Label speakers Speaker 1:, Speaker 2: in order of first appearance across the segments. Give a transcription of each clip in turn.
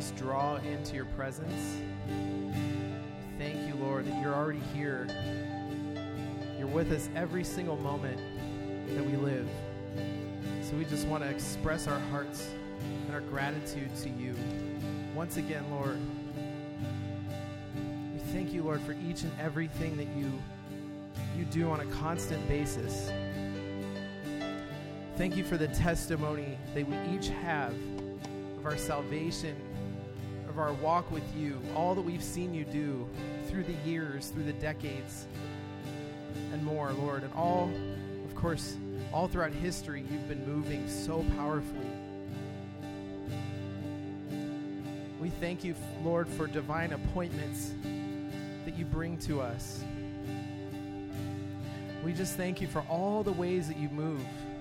Speaker 1: just draw into your presence. Thank you, Lord, that you're already here. You're with us every single moment that we live. So we just want to express our hearts and our gratitude to you. Once again, Lord, we thank you, Lord, for each and everything that you do on a constant basis. Thank you for the testimony that we each have of our salvation, of our walk with you, all that we've seen you do through the years, through the decades, and more, Lord. And all, of course, all throughout history, you've been moving so powerfully. We thank you, Lord, for divine appointments that you bring to us. We just thank you for all the ways that you move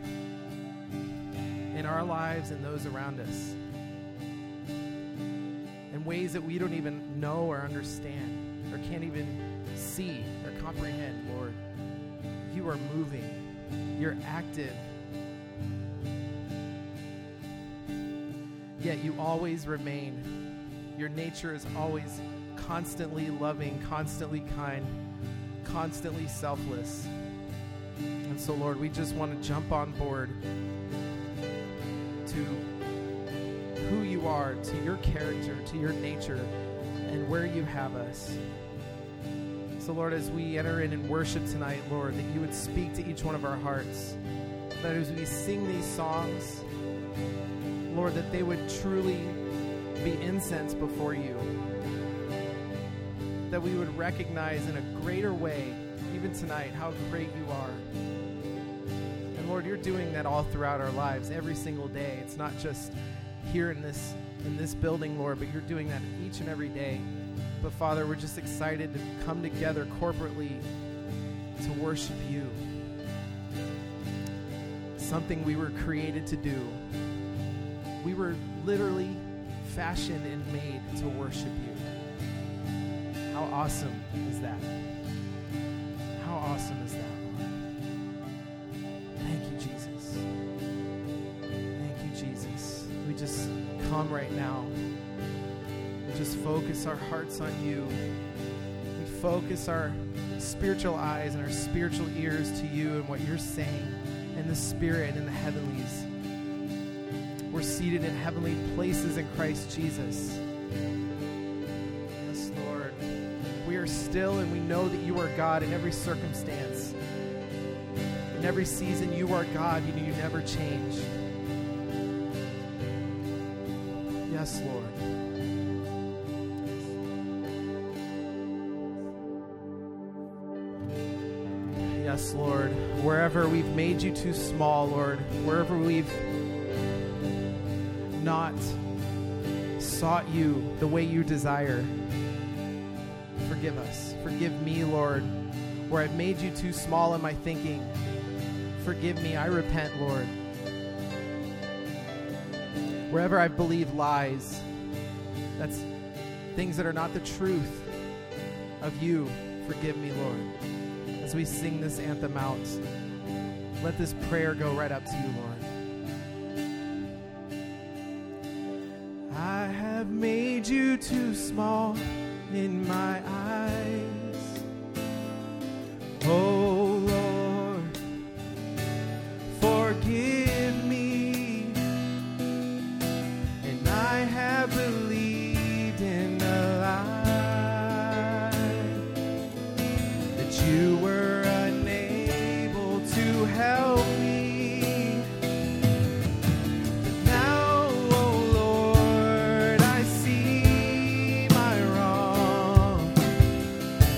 Speaker 1: in our lives and those around us, in ways that we don't even know or understand or can't even see or comprehend, Lord. You are moving. You're active. Yet you always remain. Your nature is always constantly loving, constantly kind, constantly selfless. And so, Lord, we just want to jump on board to who you are, to your character, to your nature, and where you have us. So, Lord, as we enter in worship tonight, Lord, that you would speak to each one of our hearts. That as we sing these songs, Lord, that they would truly be incense before you. That we would recognize in a greater way, even tonight, how great you are. And Lord, you're doing that all throughout our lives, every single day. It's not just here in this building, Lord, but you're doing that each and every day. But Father, we're just excited to come together corporately to worship you. Something we were created to do. We were literally fashioned and made to worship you. How awesome is that? How awesome is that, Lord? Thank you, Jesus. Thank you, Jesus. We just come right now. We just focus our hearts on you. We focus our spiritual eyes and our spiritual ears to you and what you're saying in the Spirit and in the heavenlies. We're seated in heavenly places in Christ Jesus. Yes, Lord. We are still, and we know that you are God in every circumstance. In every season, you are God. You never change. Yes, Lord. Yes, Lord. Wherever we've made you too small, Lord, wherever we've not sought you the way you desire, forgive us. Forgive me, Lord, where I've made you too small in my thinking. Forgive me. I repent, Lord. Wherever I've believed lies, that's things that are not the truth of you, forgive me, Lord. As we sing this anthem out, let this prayer go right up to you, Lord. I have made you too small in my eyes. Oh, Lord, forgive me. And I have believed in a lie that you were unable to help me. But now, oh Lord, I see my wrong.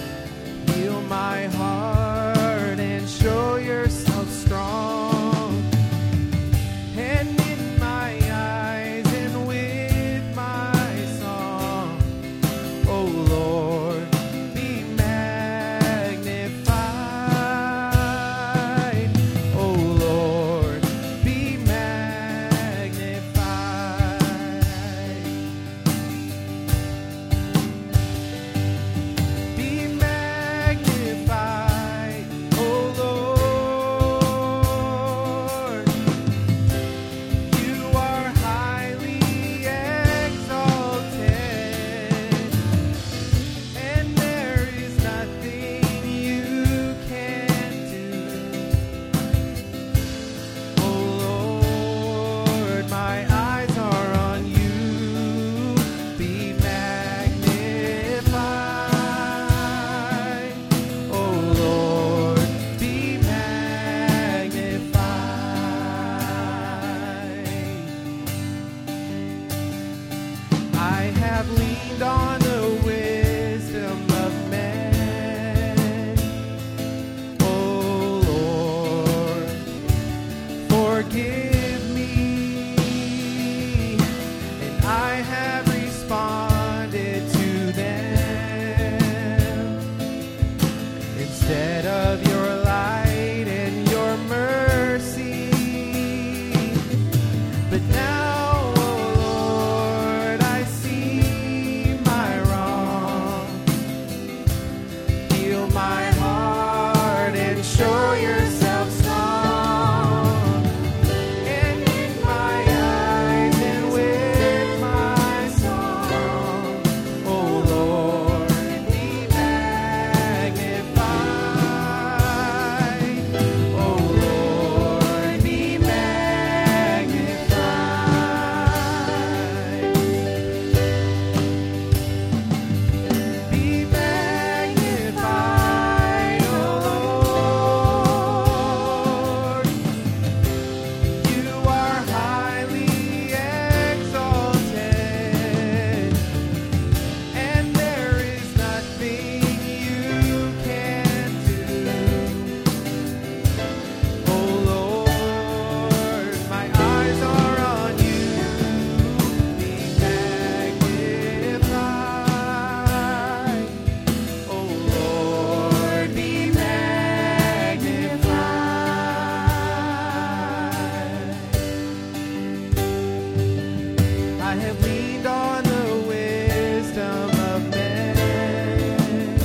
Speaker 1: have leaned on the wisdom of men. Oh Lord, forgive me, and I have responded to them instead of your light and your mercy. But now, oh Lord, I see my wrong. Heal my heart and show yourself strong. And in my eyes and with my song, oh Lord, be magnified. Oh Lord, be magnified. Be magnified, oh Lord. You are highly exalted, and there is nothing you can do. Oh Lord, my eyes are on you. Be magnified. Oh Lord, be magnified. I have leaned on the wisdom of men.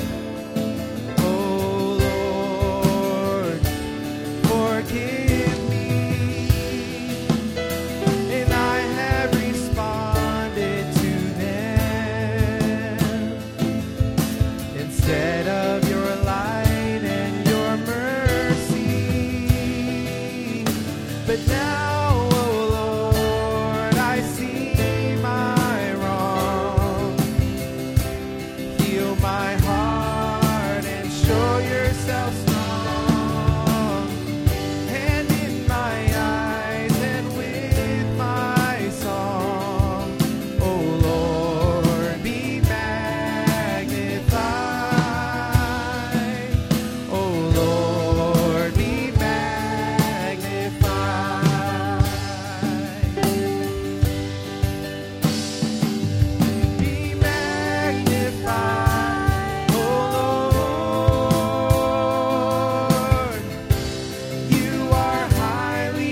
Speaker 1: Oh Lord, forgive me, and I have responded to them instead of your light and your mercy. But now, oh Lord, I see my wrong. Heal my heart and show yourself strong. And in my eyes and with my song, oh Lord, be magnified. Oh Lord, be magnified. Be magnified, oh Lord. You are highly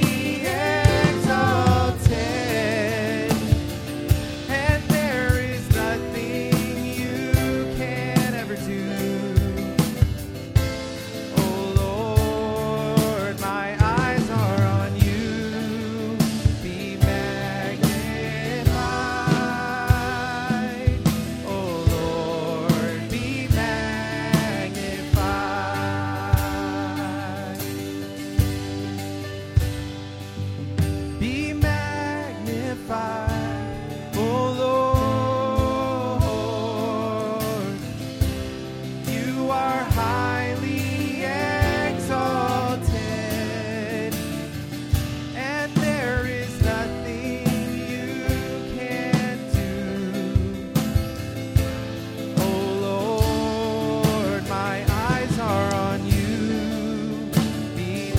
Speaker 1: exalted, and there is nothing you can ever do. Oh Lord, my eyes are on you. Be magnified. Oh Lord, be magnified. Be magnified, oh Lord. You are highly exalted, and there is nothing you can do. Oh Lord, my eyes are on you. Be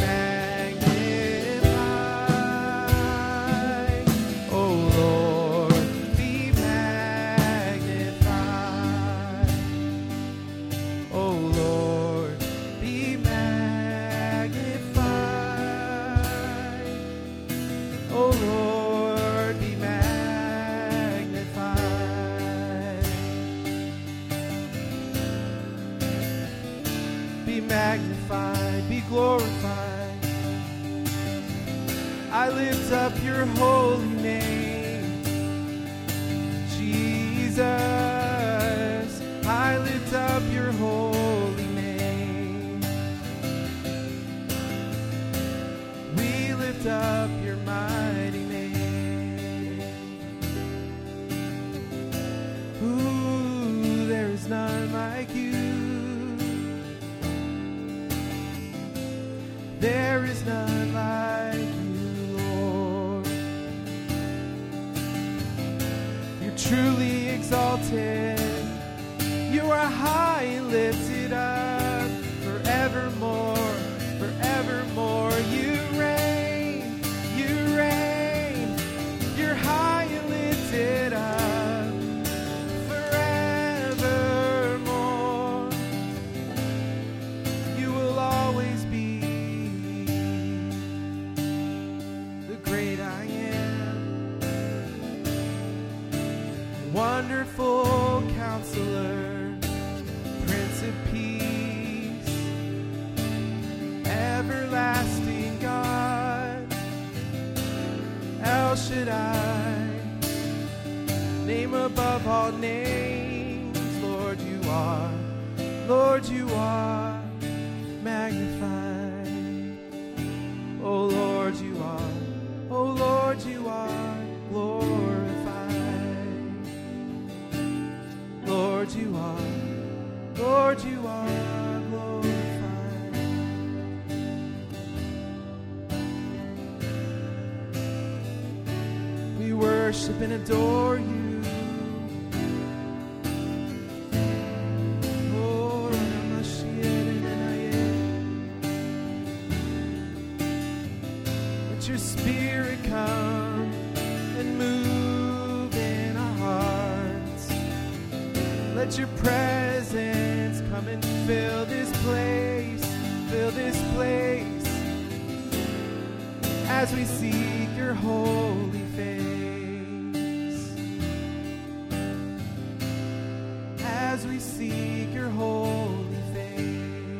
Speaker 1: magnified. Oh Lord, be magnified. Oh Lord, be magnified. Oh Lord, be magnified. Be magnified, be glorified. I lift up your holy name, Jesus. I lift up your holy name. We lift up your mighty name. Ooh, there is none like you. There is none like you, Lord. Your truly exalted. You are high and lifted up forevermore, forevermore. You reign, you're high and lifted up forevermore. You will always be the great I am, wonderful Counselor, Prince of Peace, everlasting God, El Shaddai, name above all names. Lord, you are magnified. Oh Lord, you are glorified. Lord, you are glorified. We worship and adore you. Oh, let your spirit come and move in our hearts. Let your presence come and fill this place, as we seek your holy face, as we seek your holy face.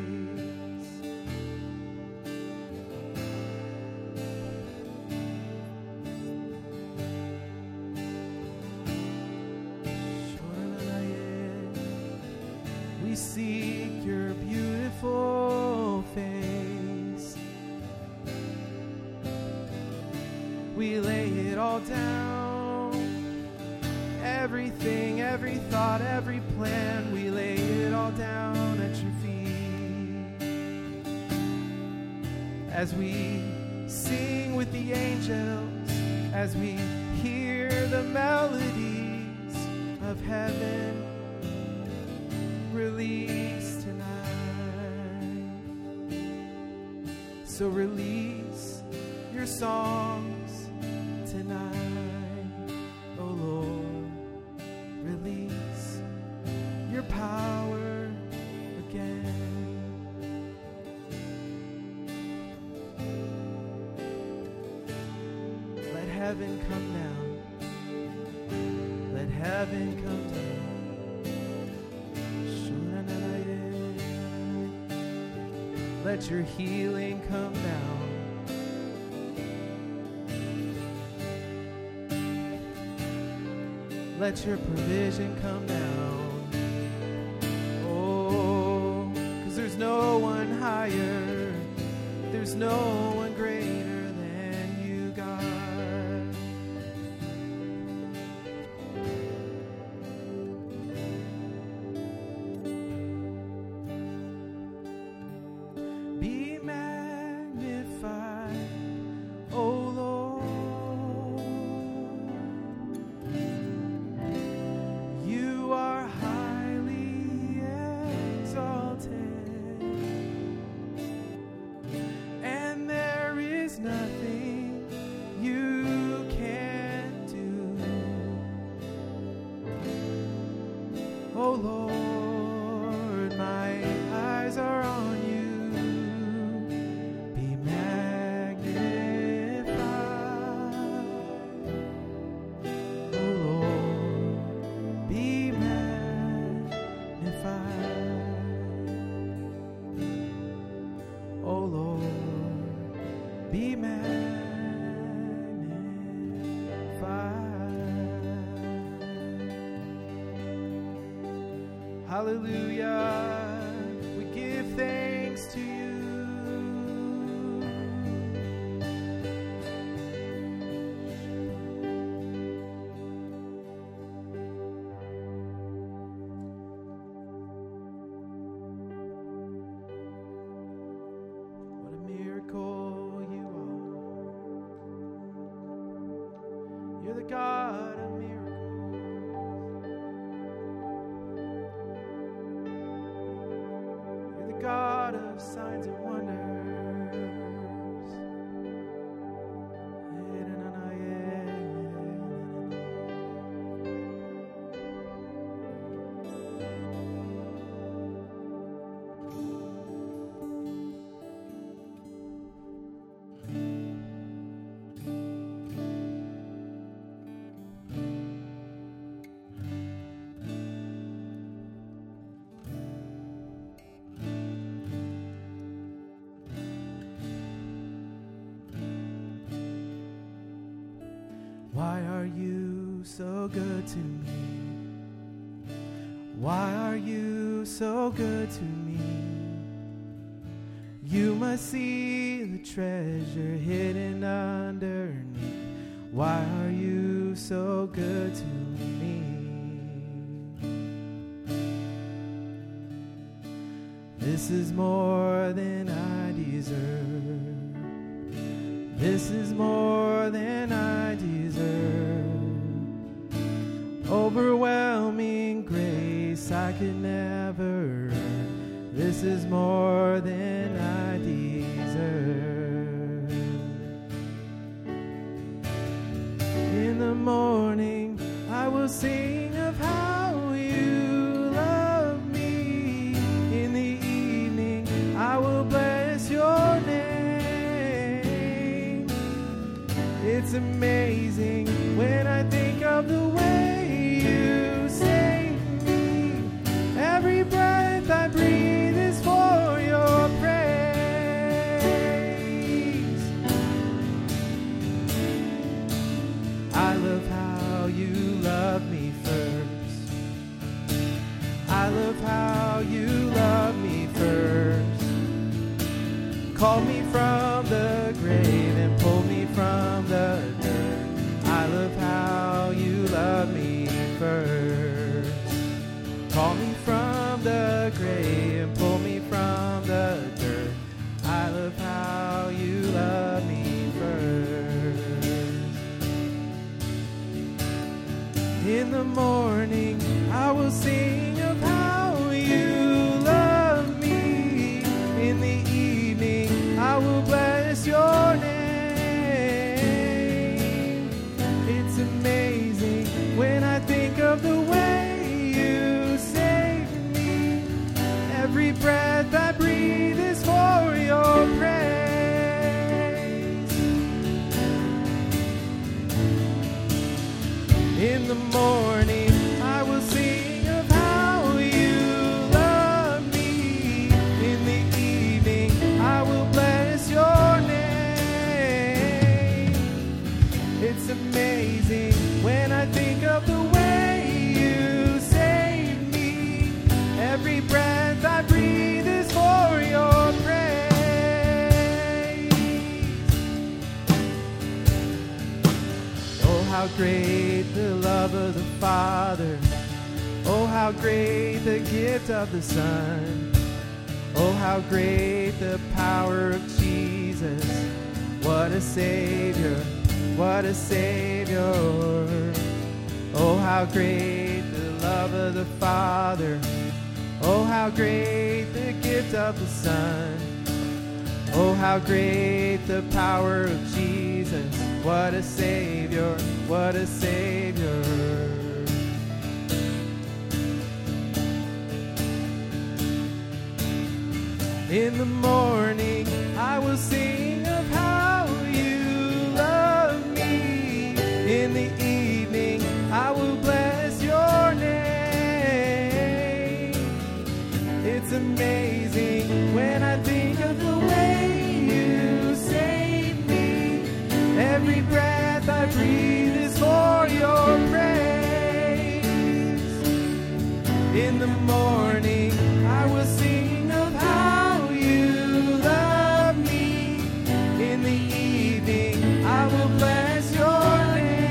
Speaker 1: We seek your beautiful face. We lay it all down. Everything, every thought, every plan, we lay it all down at your feet. As we sing with the angels, as we hear the melodies of heaven release tonight. So release your songs tonight, oh Lord. Release your power again. Let heaven come down. Let heaven come down. Let your healing come down. Let your provision come down. Oh, 'cause there's no one higher, there's no one greater than you, God. Be magnified, oh Lord. You are highly exalted, and there is nothing you can't do, oh Lord. My eyes are on you. Hallelujah, we give thanks to you. What a miracle you are. You're the God of miracles. God of signs and wonders. Why are you so good to me? Why are you so good to me? You must see the treasure hidden underneath. Why are you so good to me? This is more than I deserve. This is more than I deserve. Overwhelming grace I could never earn. This is more than I deserve. In the morning I will sing of how you love me. In the evening I will bless your name. It's amazing when I think of the way you save me. Every breath I breathe is for your praise. I love how you love me first. I love how you love me first. Call me from the grave and pull me from the dirt. I love how you love me first. Call me from the grave and pull me from the dirt. I love how you love me first. In the morning I will sing of how you love me. In the evening I will bless your name. It's amazing when I think of the way you save me. Every breath I breathe is for your praise. In the morning I will sing of how you love me. In the evening I will bless your name. It's amazing when I think of the way you save me. Every breath I breathe is for your praise. Oh, how great the love of the Father. Oh, how great the gift of the Son. Oh, how great the power of Jesus. What a Savior, what a Savior. Oh, how great the love of the Father. Oh, how great the gift of the Son. Oh, how great the power of Jesus. What a Savior, what a Savior. In the morning I will sing of how you love me. In the evening I will bless your name. It's amazing when I think of the way you save me. Every breath I breathe is for your praise. In the morning I will sing of how you love me. In the evening I will bless your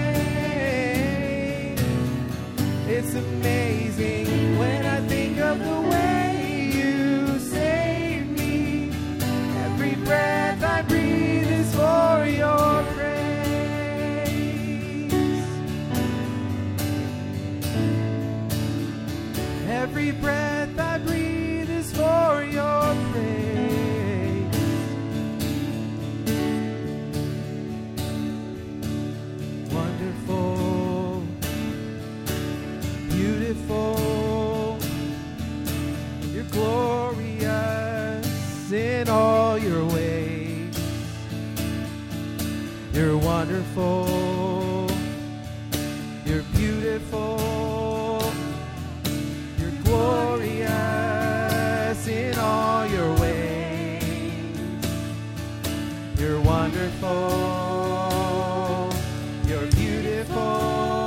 Speaker 1: name. It's amazing when I think of the way you save me. Every breath I breathe is for your praise. Every breath I breathe is for your praise. wonderful. You're beautiful. You're glorious in all your ways. You're wonderful. You're beautiful.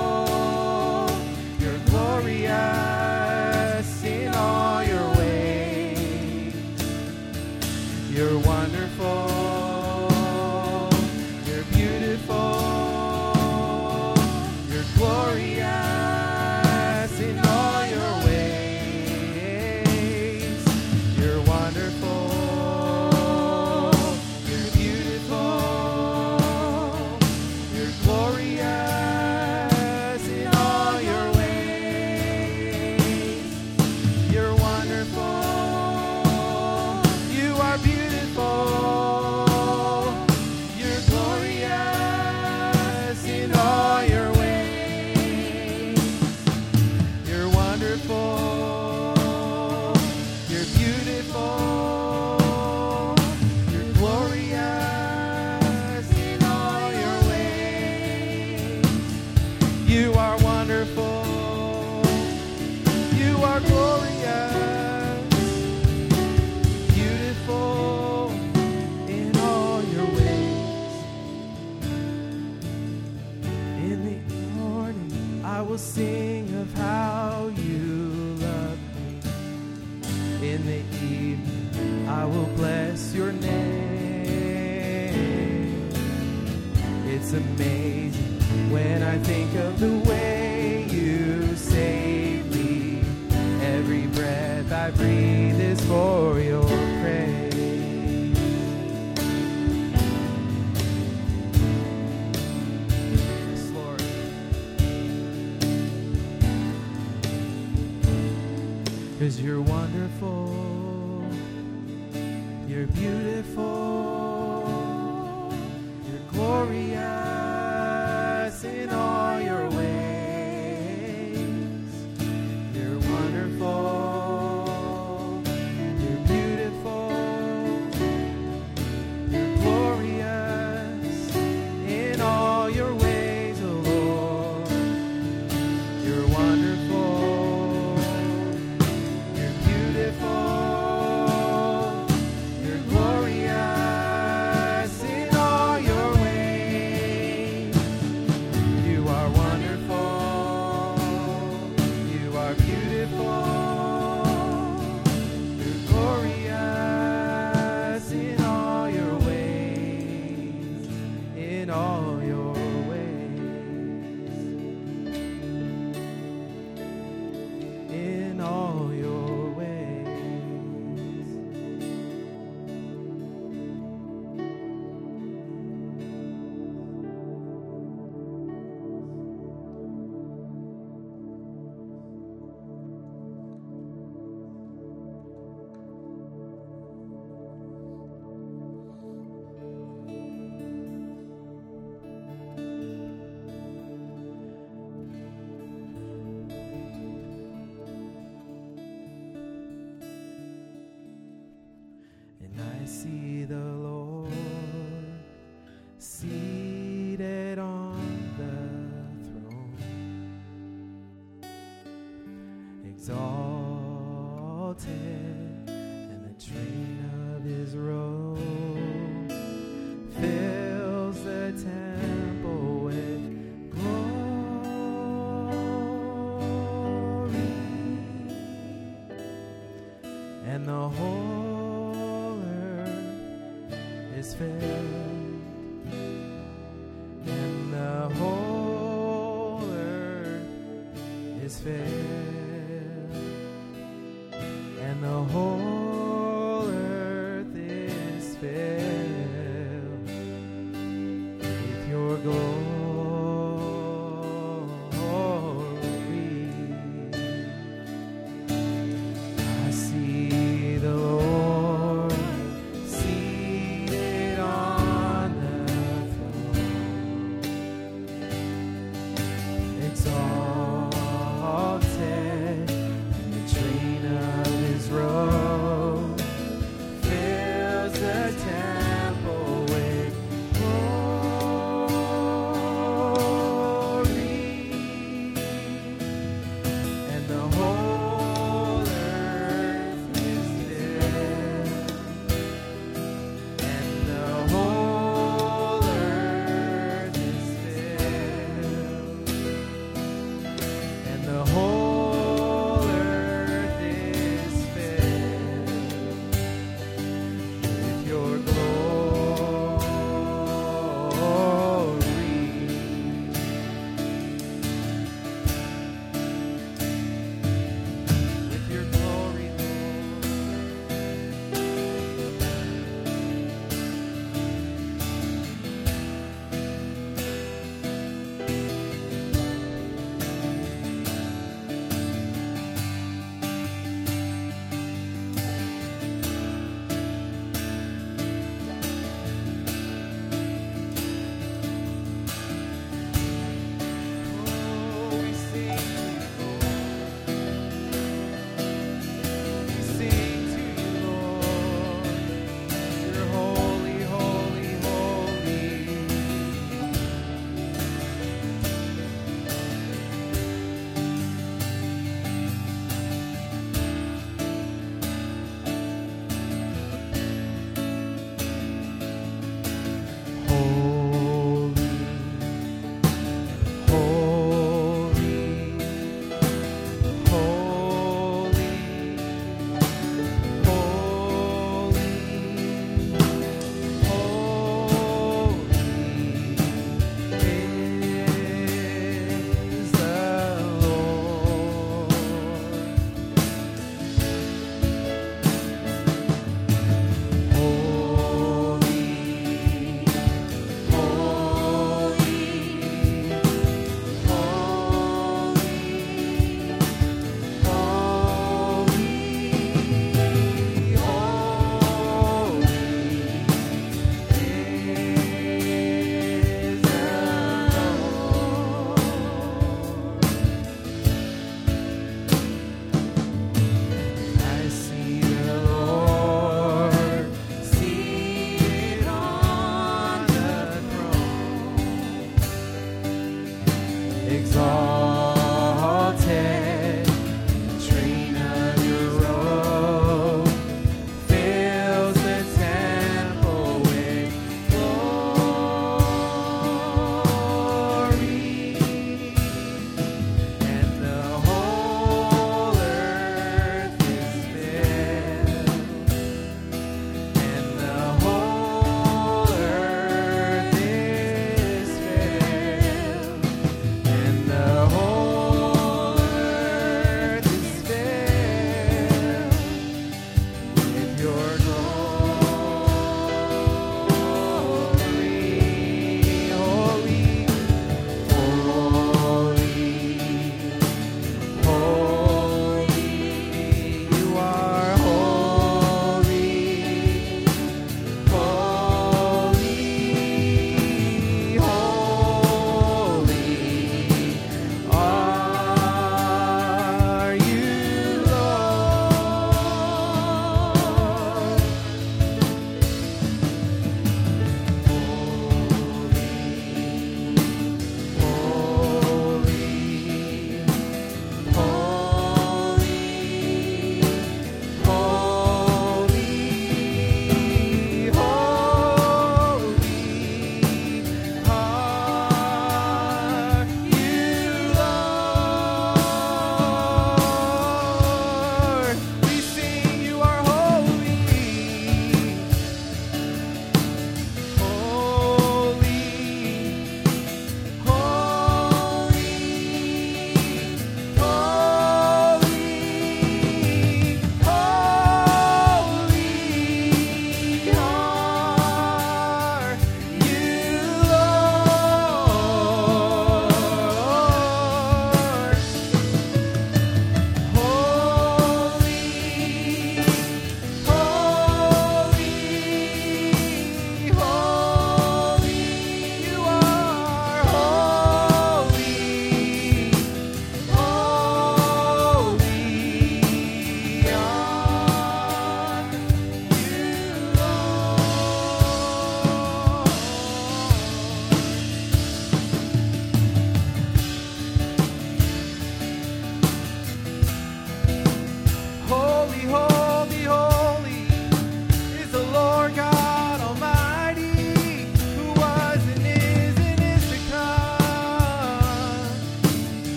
Speaker 1: You're glorious in all your ways. You're wonderful. You're beautiful. You're glorious in all your ways. You're wonderful. You're beautiful. You're glorious in all your ways. You're wonderful. You are beautiful. You're glorious in all your ways. You're wonderful. You're beautiful. You're glorious in all your ways. You are wonderful. You are glorious. Beautiful in all your ways. In the morning, I will sing of how you love me. In the evening, I will bless your name. It's amazing when I think of the way you save me. Every breath I breathe is for your praise. Yes, Lord. 'Cause you're wonderful. You're beautiful. You're glorious in all your ways. You're wonderful. You're beautiful. You're glorious in all your ways, oh Lord. You're wonderful. You're beautiful. You're glorious in all your ways. You are wonderful. You are beautiful. You're glorious in all your ways. In all your ways. In all your ways. And I see the Lord seated on the throne, exalted, and the train of his robe fills the temple with glory, and the whole earth is filled, and the whole earth is filled, and the whole earth is filled with your glory. I see the Lord seated on the throne, exalted, and the train of his robe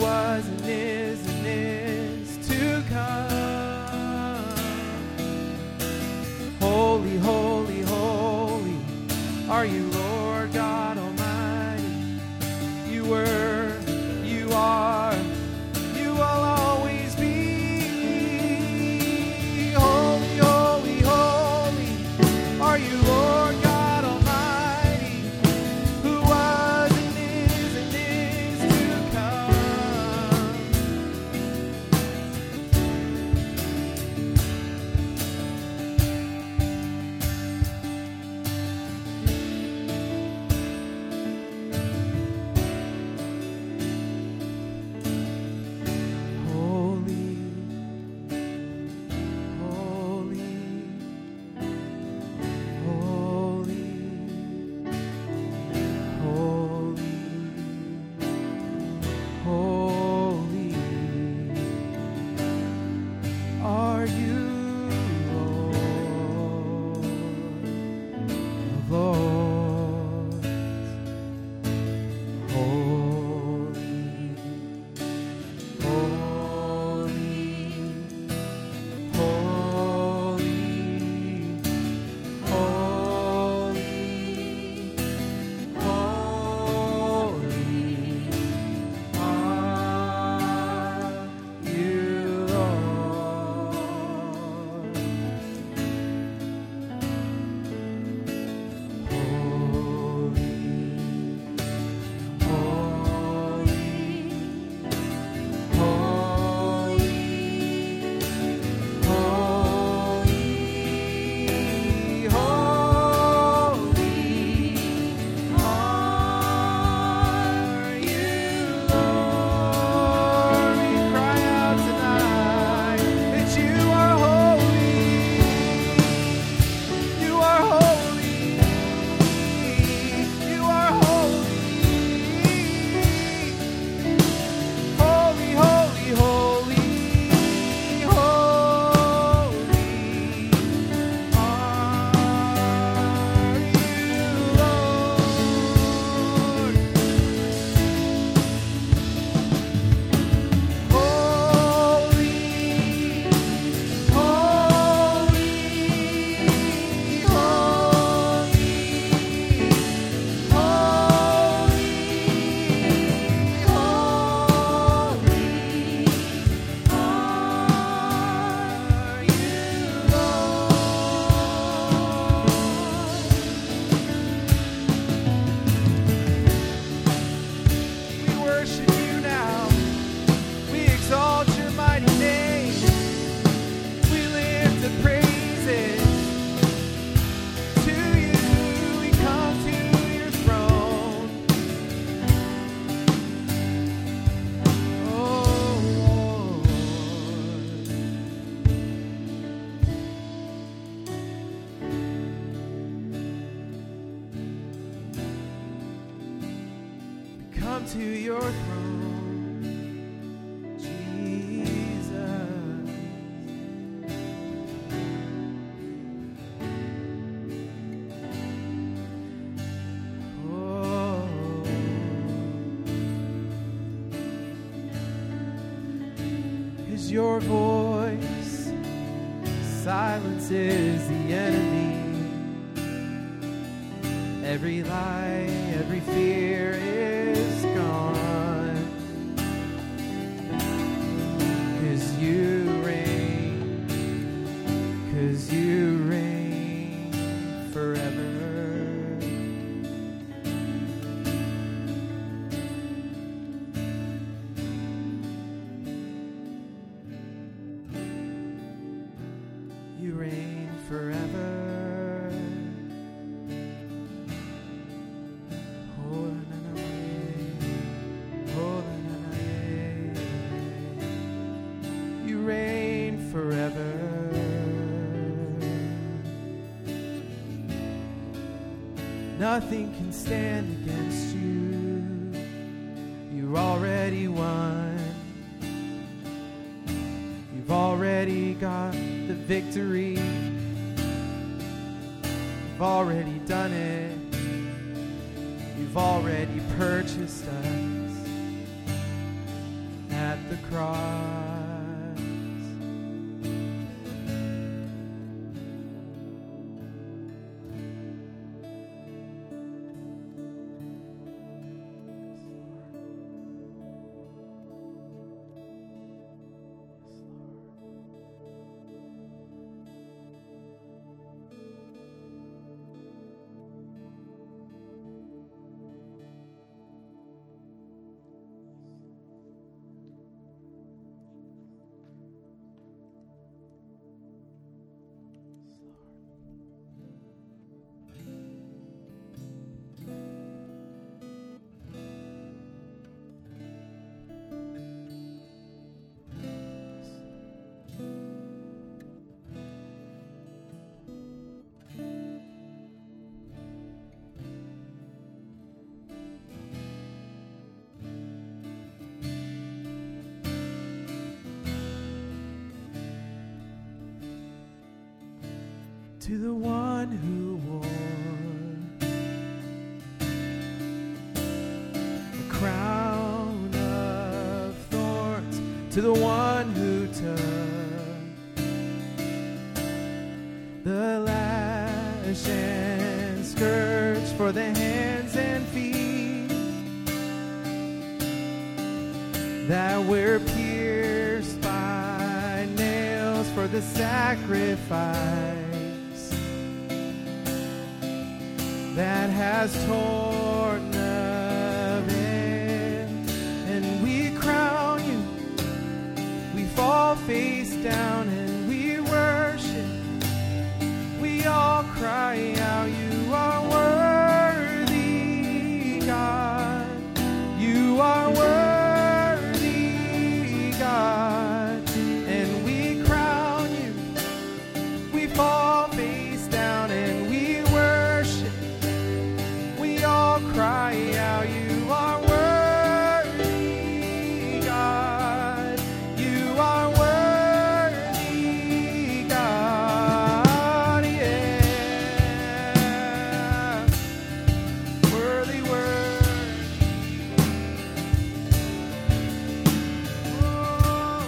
Speaker 1: was and is to come. Holy, holy, holy are you, Lord God Almighty. You were, you are, you will always be. Holy, holy, holy are you, Lord God Almighty, who was and is to come. Holy, holy, holy, holy, holy are you, Lord of lords. Holy, holy, holy, holy, holy are you, Lord. come to your throne, Jesus. Oh, is your voice silences the enemy. Every lie, every fear is gone, 'cause you reign forever. You reign forever. Forever. Nothing can stand against you. You already won. You've already got the victory. You've already done it. You've already purchased us. cross. To the one who wore a crown of thorns, to the one who took the lash and scourge for the hands and feet that were pierced by nails for the sacrifice that has torn the veil, and we crown you. We fall face down and we worship. We all cry out, you are worthy, God. You are worthy, God. And we crown you. We fall face down and we worship. We all cry out, you are worthy, God. You are worthy, God. Yeah. Worthy, worthy. Oh.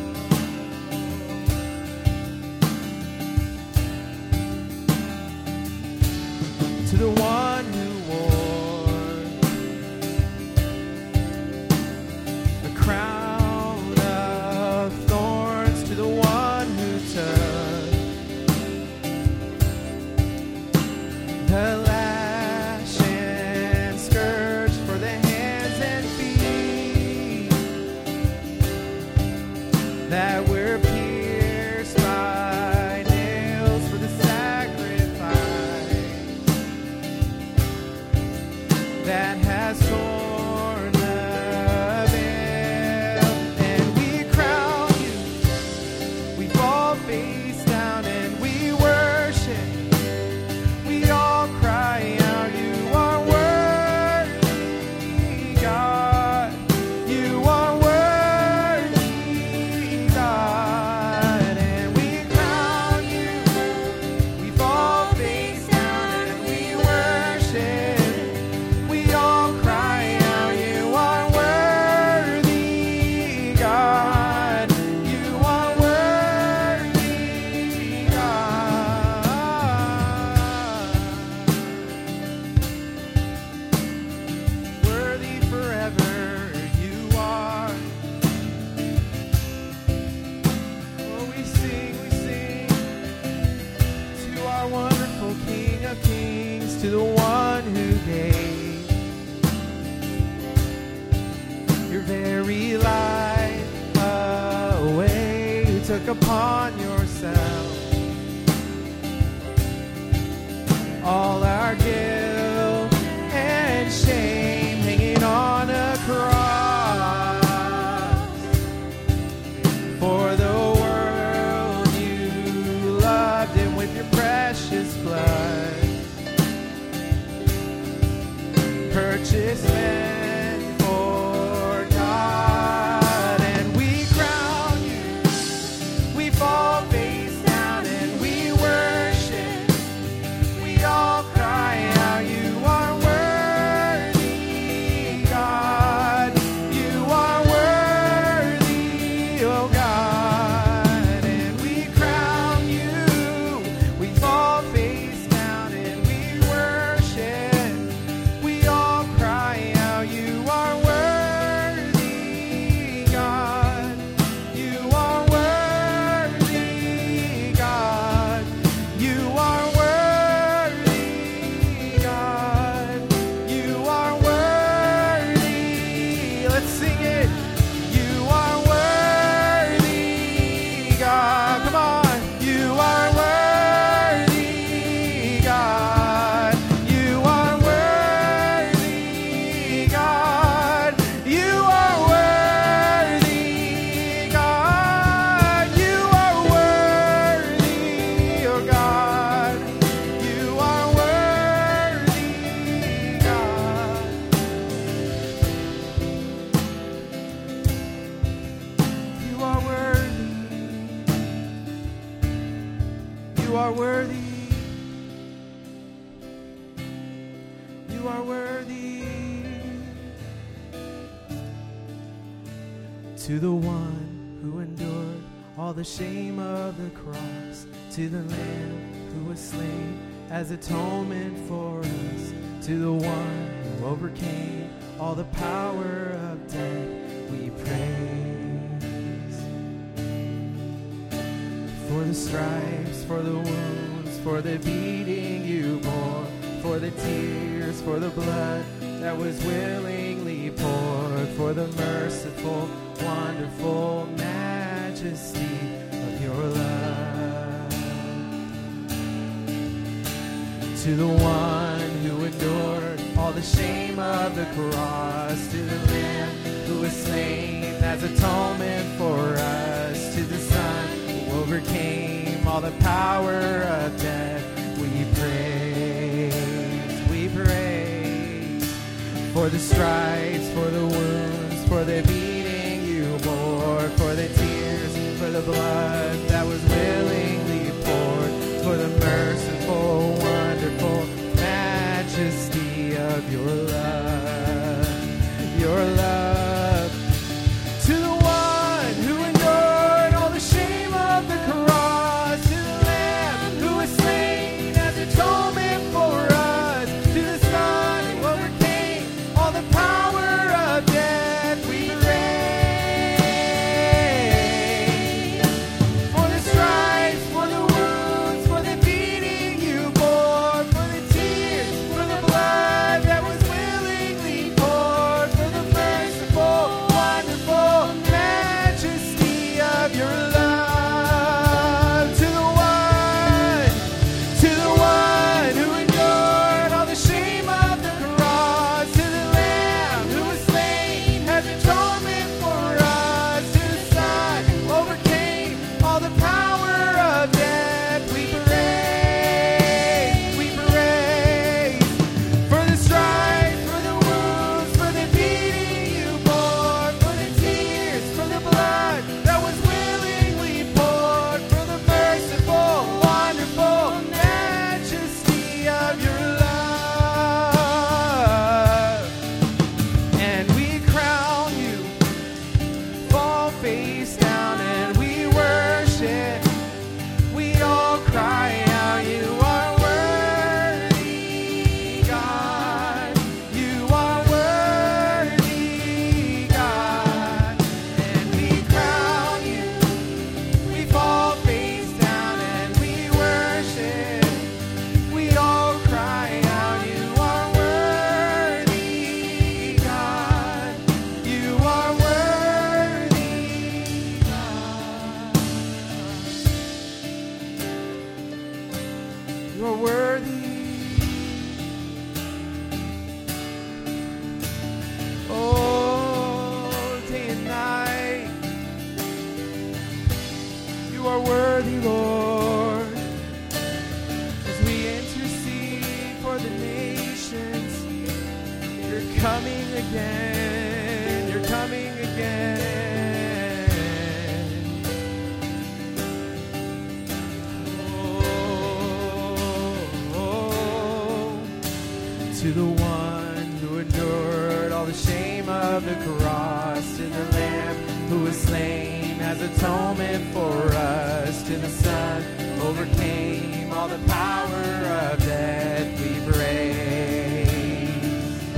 Speaker 1: To the one who crown of thorns, to the one who took the lash and scourge for the hands and feet that were pierced by nails for the sacrifice that has torn the veil, and we crown you. We fall face down and we worship. We all cry out, you are worthy, God. You are worthy, God. And we crown you. We fall face down and we worship. We all cry out, you are worthy, God. You are worthy, God. Worthy forever you are. Oh, we sing to our wonderful King of Kings, to the one who gave your very life away, who took upon yourself all our guilt and shame, hanging on a cross. For the world you loved, and with your precious blood purchased men for God. And we crown you. We fall face down and we worship. We all cry out, you are worthy, God. You are worthy, You are worthy. You are worthy. To the one who endured all the shame of the cross, to the Lamb who was slain as atonement for us, to the one who overcame all the power of death, we praise. For the stripes, for the wounds, for the beating you bore, for the tears, for the blood that was willingly poured, for the merciful, wonderful majesty of your love. To the one who endured all the shame of the cross, to the Lamb who was slain as atonement for us, to the Son who overcame all the power of death, we praise, we praise. For the stripes, for the wounds, for the beating you bore, for the tears, for the blood that was willingly poured, for the merciful, wonderful majesty of your love, your love. To the one who endured all the shame of the cross, to the Lamb who was slain as atonement for us, to the Son who overcame all the power of death, we praise. For the stripes, for the wounds, for the beating you bore, for the tears, for the blood that was willingly poured, for the merciful, wonderful majesty of your love. To the one who endured all the shame of the cross, to the Lamb who was slain as atonement for us, to the Son who overcame all the power of death, we praise, we praise. For the stripes, for the wounds, for the beating you bore, for the tears, for the blood that was willingly poured, for the merciful, wonderful majesty of your love. And we crown you, fall face down, and we worship. We all cry out, you are worthy, God. You are worthy, God. And we crown you, we fall face down, and we worship. We all cry out, you are worthy, God. You are worthy, God. You are worthy. Oh, day and night. You are worthy, Lord. As we intercede for the nations, you're coming again. You're coming again. To the one who endured all the shame of the cross, to the Lamb who was slain as atonement for us, to the Son who overcame all the power of death, we praise.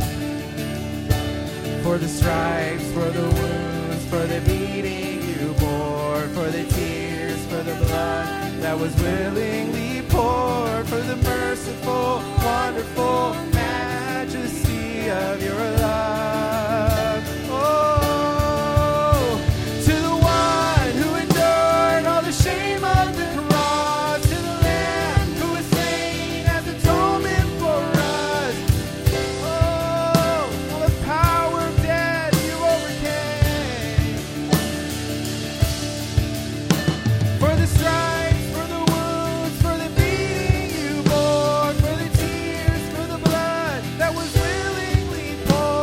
Speaker 1: For the stripes, for the wounds, for the beating you bore, for the tears, for the blood that was willingly poured, for the merciful, wonderful majesty of your love. Oh, to the one who endured all the shame of the cross, to the Lamb who was slain as atonement for us. Oh, all the power of death you overcame. For the stripes, for the wounds, for the beating you bore, for the tears, for the blood that was willingly poured.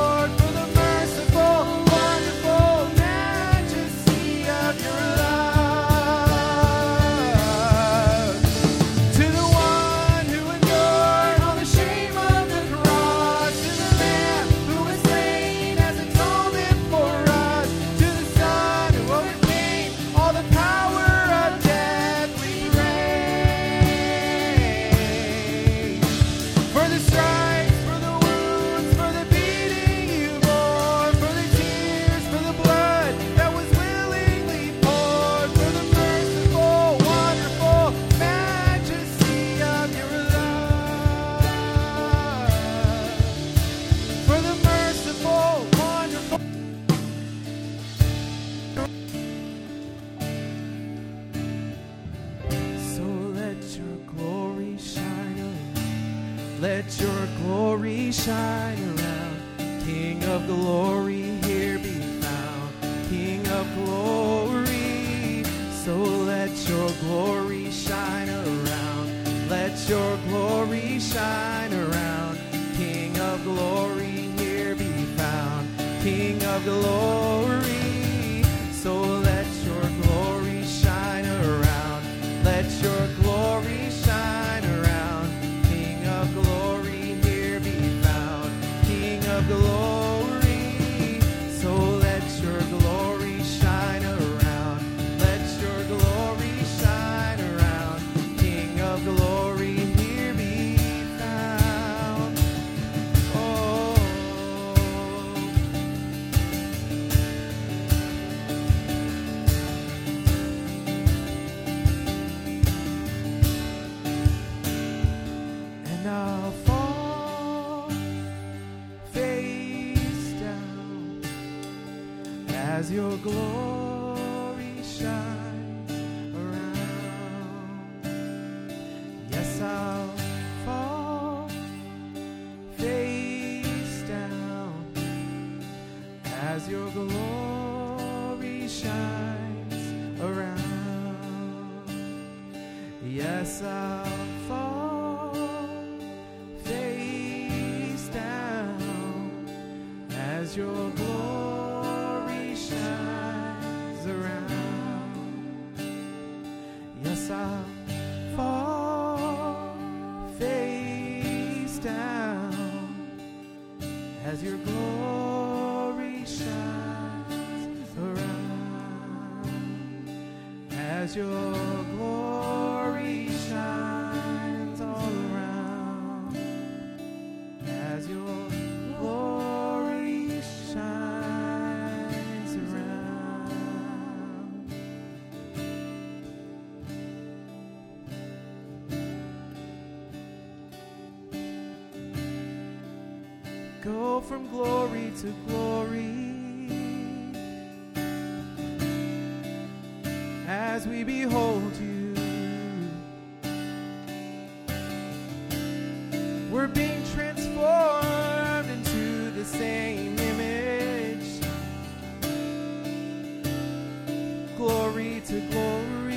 Speaker 1: Let your glory shine around. King of glory, here be found. King of glory, so let your glory shine around. Let your glory shine around. King of glory, here be found. King of glory, so let your glory shine around. Let your glory shine around. King of glory, here be found. King of glory, so let your glory shine around. Let your glory shine around. King of glory, here be found. Oh, and I'll fall face down as your glory shines around. Yes, I'll fall face down as your glory shines around. Yes, I'll fall face down as your glory shines around. Yes, I'll fall face down as your glory shines around. As your glory shines all around. As your glory shines around. Go from glory to glory as we behold you. We're being transformed into the same image. Glory to glory.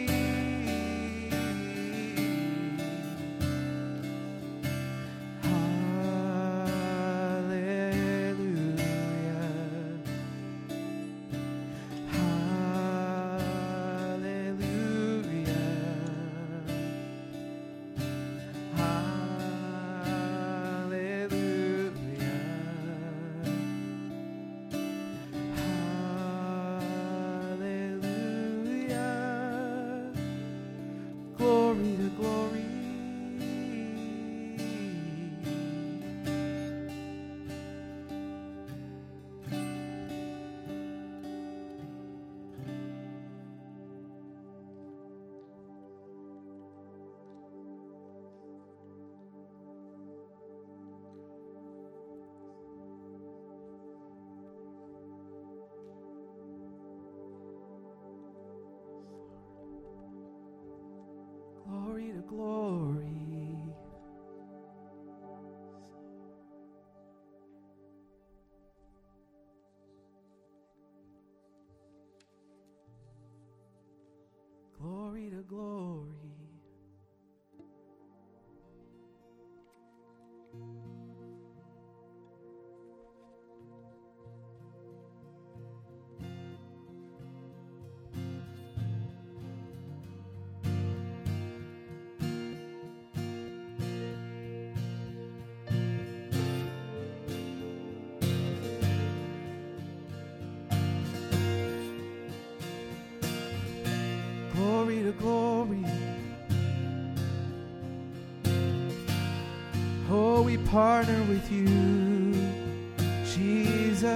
Speaker 1: Glory to glory. Glory to glory. Glory to glory. Oh, we partner with you, Jesus.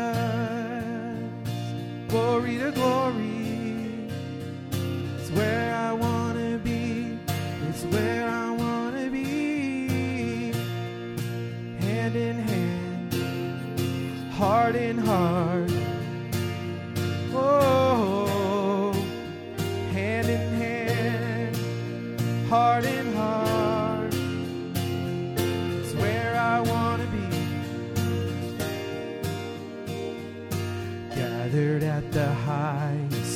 Speaker 1: Glory to glory. It's where I want to be. It's where I want to be. Hand in hand, heart in heart. Oh, hand in hand, heart in heart.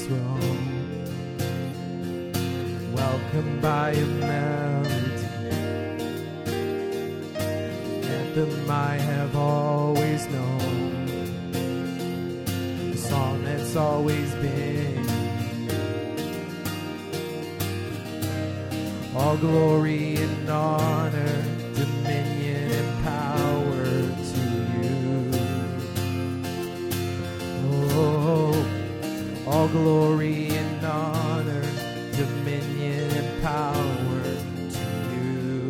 Speaker 1: throne. Welcomed by a melody, anthem I have always known, a song that's always been. All glory and honor, dominion and power to you. Oh, all glory and honor, dominion and power to you.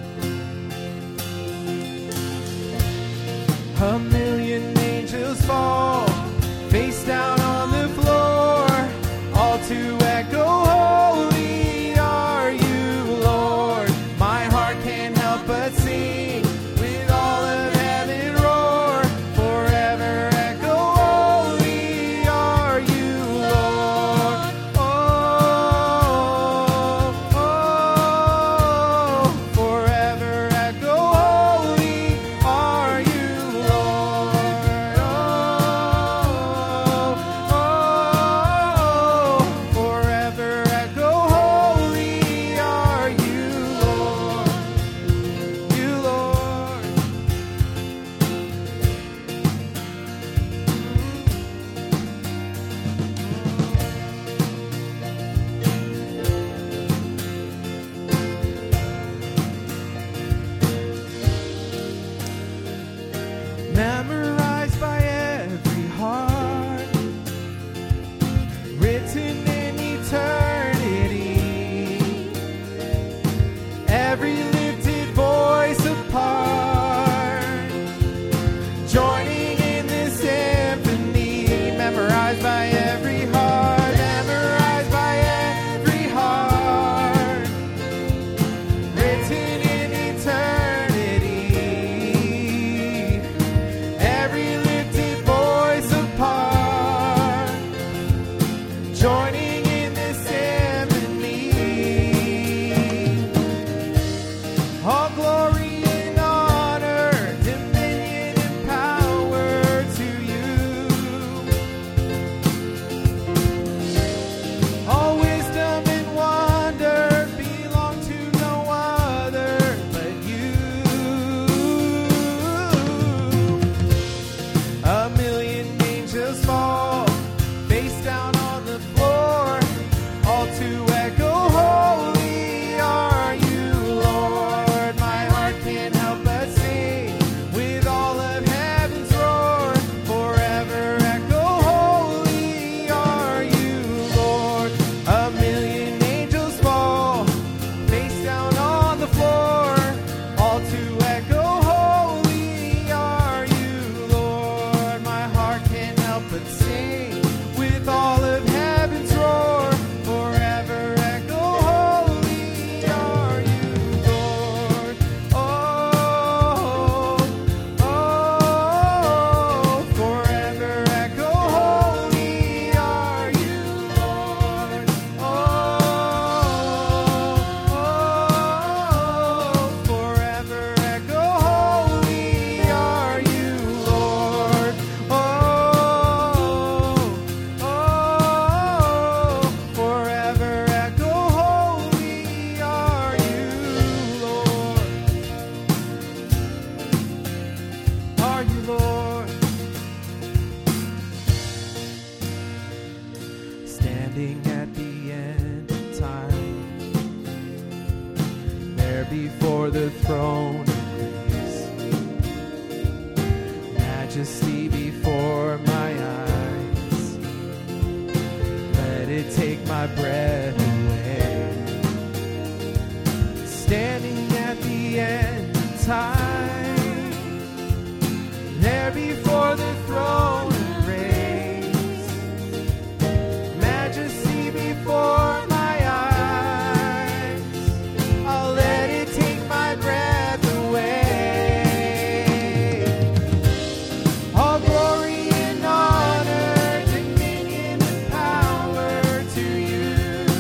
Speaker 1: A million angels fall, face down on the floor, all to echo, holy are you, Lord. My heart can't help but sing, with all of heaven roar, forever echo, holy are you, Lord. Oh, oh, forever echo, holy are you, Lord. Oh, forever echo, holy are you, Lord. You, Lord. Memorized by every heart, written in eternity, every lifted voice apart, joining in this symphony. Memorized by every heart, memorized by every heart, written in eternity, every lifted voice apart, joining in this symphony. All glory and honor, dominion and power to you. All wisdom and wonder belong to no other but you. A million angels fall, face down on the floor, all to echo, holy are you, Lord. My heart can't help but sing, with all of heaven's roar, forever echo, holy are you, Lord. A million angels fall, face down on the floor, all to echo, holy are you, Lord. My heart can't help but sing, with all of heaven's roar, forever echo, holy are you, Lord. Oh, oh, forever echo, holy are you, Lord. Oh, forever echo, holy are you, Lord. Forever echo, holy are you, Lord. Are you, Lord? Standing at the end of time, there before the throne of grace, majesty before my eyes, let it take my breath away. Standing at the end of time, there before the throne of grace, majesty before my eyes, I'll let it take my breath away. All glory and honor, dominion and power to you.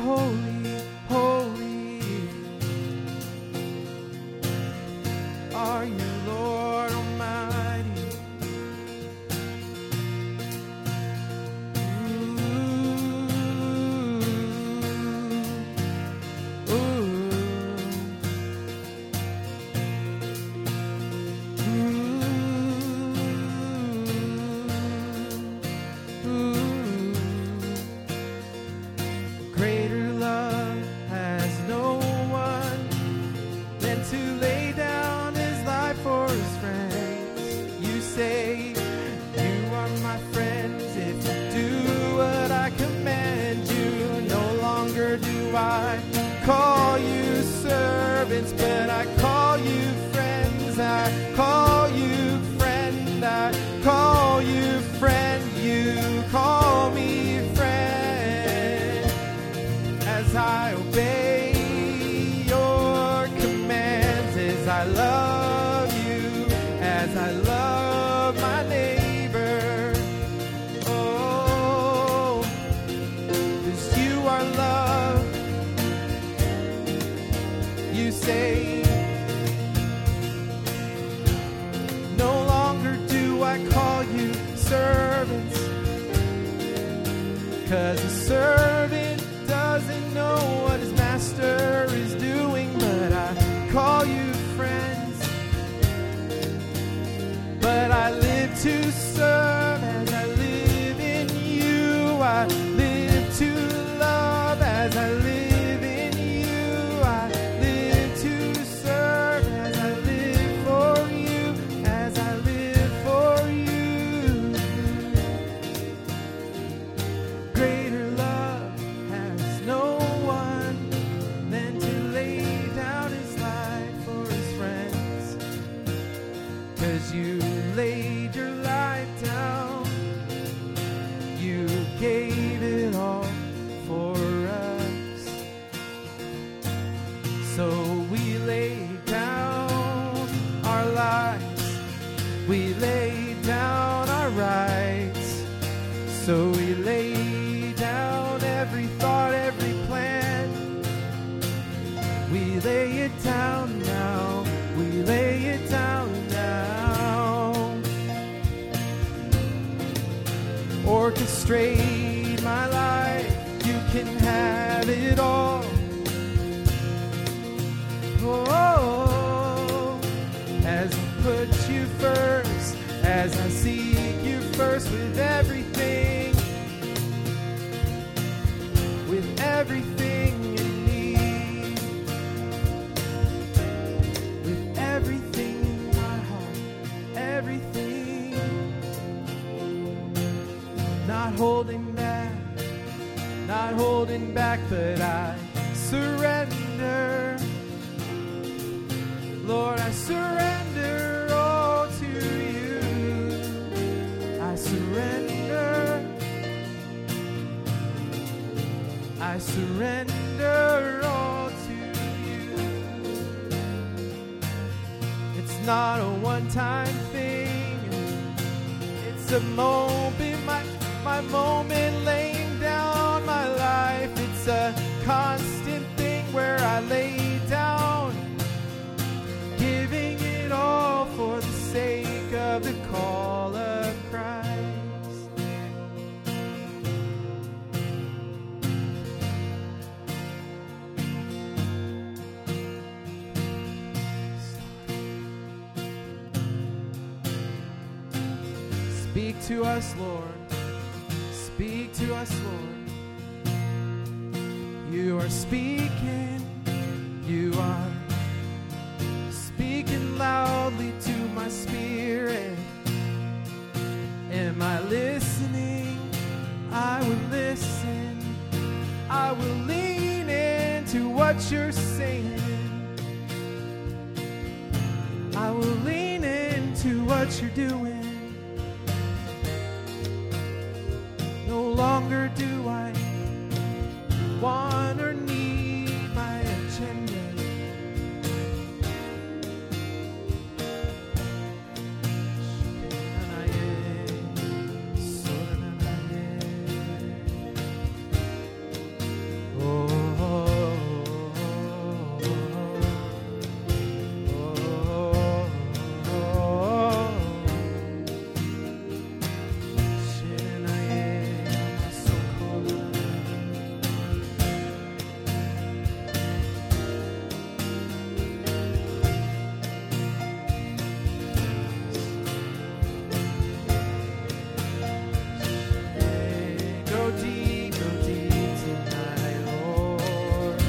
Speaker 1: holy, holy are you, Lord Almighty. Ooh, ooh, ooh. Greater love has no one than to lay down his life for his friends. You say you are my friends if you do what I command you. No longer do I call you servants, but I call you friends. I call you friend. I call you friend. You call me friend. As I obey your commands, as I love you, as I love my neighbor. Oh, 'cause you are love. You say, no longer do I call you servants, 'cause a servant doesn't know what his master is doing, but I call you friends. But I live to serve as I live in you. I live to love as I live in you. I live to serve as I live for you, as I live for you. Greater love has no one than to lay down his life for his friends. 'Cause you laid your life down, you gave it all for us. So we lay down our lives, we lay down our rights. So we lay down every thought, every plan. We lay it down now, we lay it down now. Orchestrate my life, you can have it all. Oh, as I put you first, as I seek you first with everything you need, with everything in my heart, everything, not holding back, but I surrender. Lord, I surrender all to you. I surrender. I surrender all to you. It's not a one-time thing. It's a moment, my moment laying down my life. It's a constant thing where I lay down, giving it all for the sake of the call of Christ. Speak to us, Lord. Speak to us, Lord. You are speaking. You are speaking loudly to my spirit. Am I listening? I will listen. I will lean into what you're saying. I will lean into what you're doing. No longer do I want or need my agenda. Oh, go deep tonight, Lord.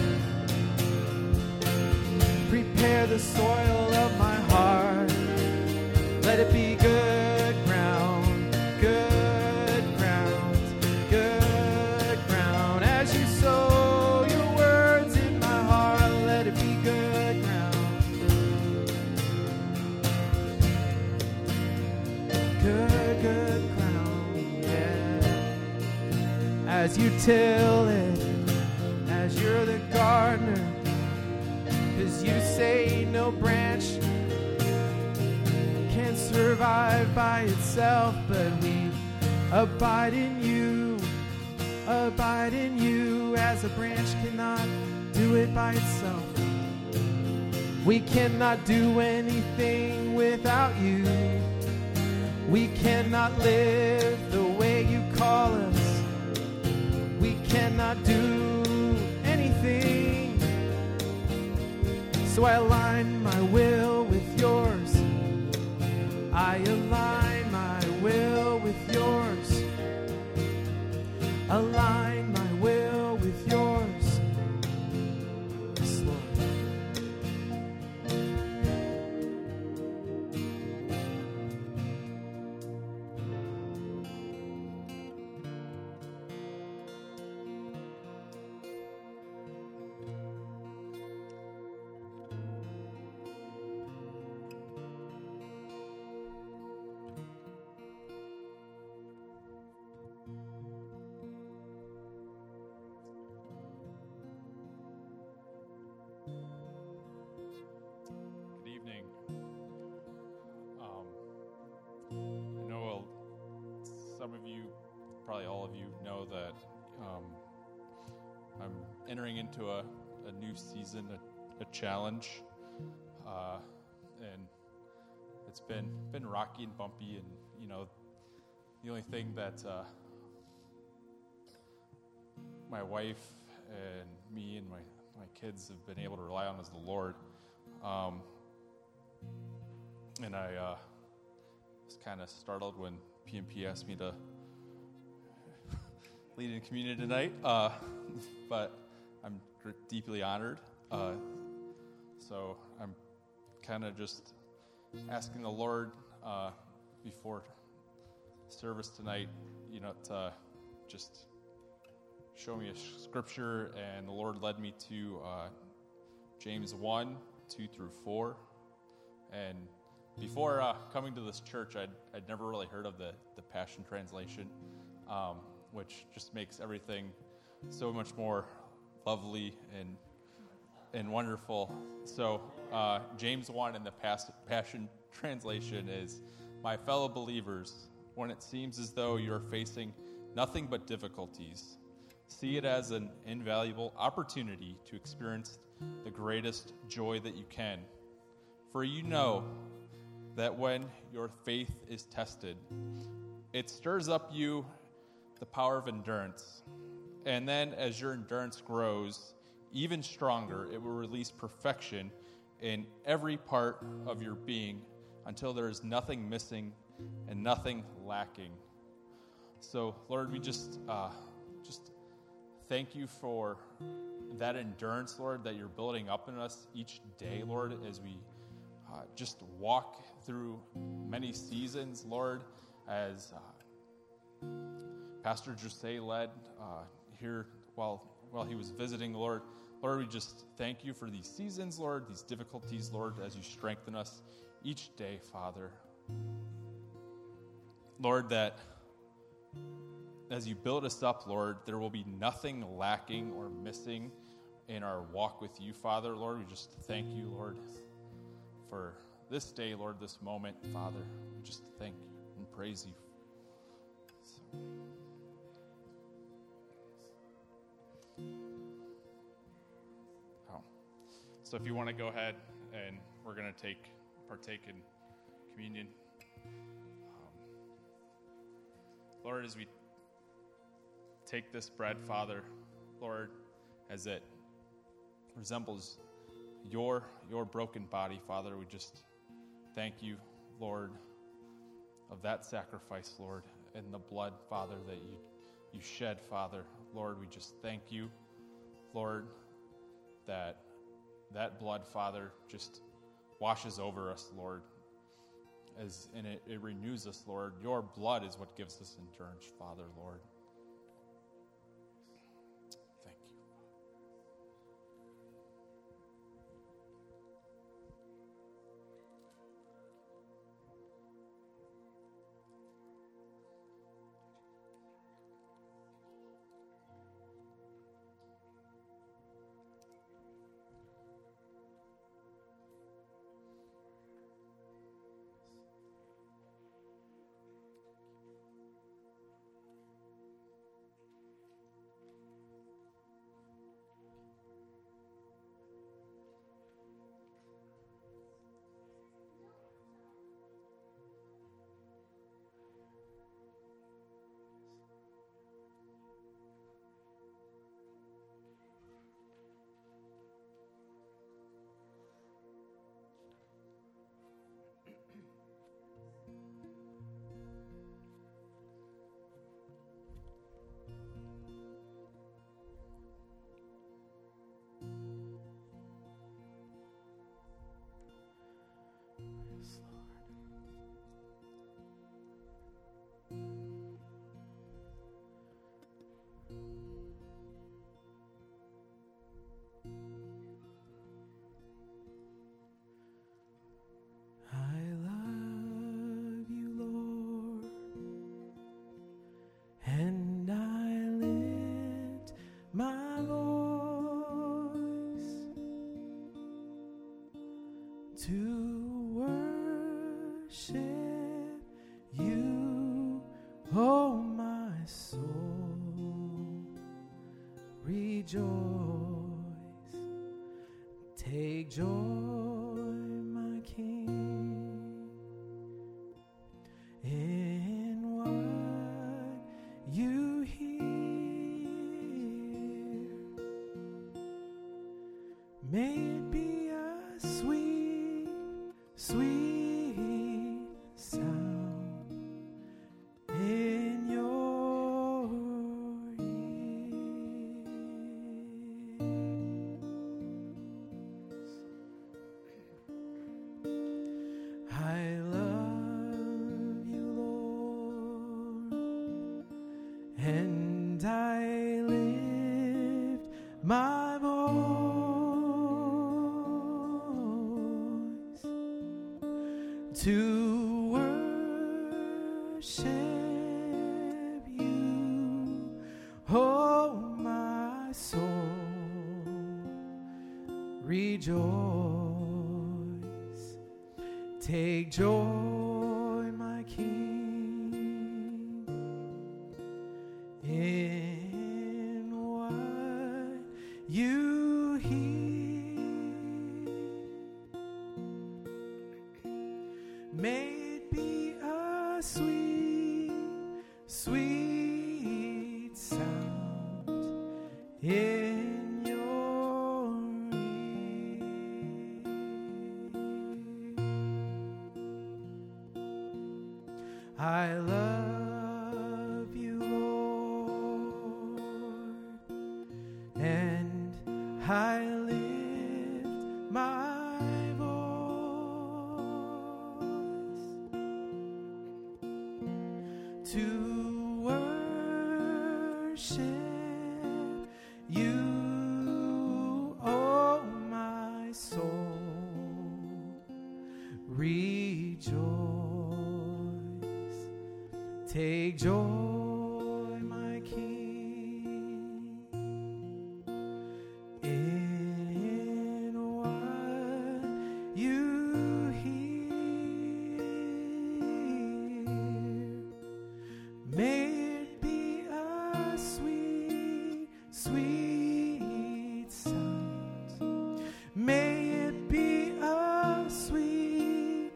Speaker 1: Prepare the soil of my heart. Let it be good ground, good ground, good ground. As you sow your words in my heart, let it be good ground. Good, good ground, yeah. As you till it, as you're the gardener, 'cause you say no branch can't survive by itself, but we abide in you, as a branch cannot do it by itself. We cannot do anything without you. We cannot live the way you call us. We cannot do anything. So I align my will with yours. I align my will with yours. Align my will with yours. Yes, Lord.
Speaker 2: Some of you, probably all of you, know that I'm entering into a new season, a challenge, and it's been rocky and bumpy, and the only thing that my wife and me and my kids have been able to rely on is the Lord, and I was kind of startled when PMP asked me to lead in communion tonight, but I'm deeply honored. So I'm kind of just asking the Lord before service tonight, to just show me a scripture, and the Lord led me to James 1, 2 through 4, and before coming to this church, I'd never really heard of the Passion Translation, which just makes everything so much more lovely and wonderful. So James 1 in the Passion Translation is, "My fellow believers, when it seems as though you're facing nothing but difficulties, see it as an invaluable opportunity to experience the greatest joy that you can. For you know that when your faith is tested, it stirs up you the power of endurance. And then as your endurance grows even stronger, it will release perfection in every part of your being until there is nothing missing and nothing lacking." So, Lord, we just thank you for that endurance, Lord, that you're building up in us each day, Lord, as we just walk through many seasons, Lord, as Pastor Jose led here while he was visiting, Lord. Lord, we just thank you for these seasons, Lord, these difficulties, Lord, as you strengthen us each day, Father. Lord, that as you build us up, Lord, there will be nothing lacking or missing in our walk with you, Father. Lord, we just thank you, Lord, for this day, Lord, this moment, Father. We just thank you and praise you. So if you want to go ahead, and we're going to partake in communion. Lord, as we take this bread, Father, Lord, as it resembles your broken body, Father, we just thank you, Lord, of that sacrifice, Lord, and the blood, Father, that you you shed, Father. Lord, we just thank you, Lord, that blood, Father, just washes over us, Lord, and it renews us, Lord. Your blood is what gives us endurance, Father, Lord. Thank you.
Speaker 1: To worship you, oh my soul, rejoice, take joy, my King, in what you hear. May it be a sweet, sweet sound in your ears. I love you, Lord, and I lift my voice to worship you, oh my soul, rejoice, take joy, my King, in what you hear. May it be a sweet, sweet sound in your ear. I love you, Lord, and I lift my to worship you, oh my soul, rejoice, take joy, my King, in what you hear. May it be a sweet, sweet sound. May it be a sweet,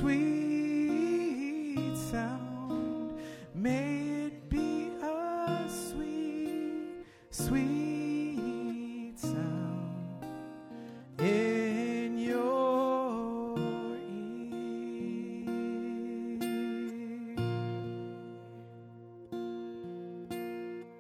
Speaker 1: sweet sound. May it be a sweet, sweet sound in your ear.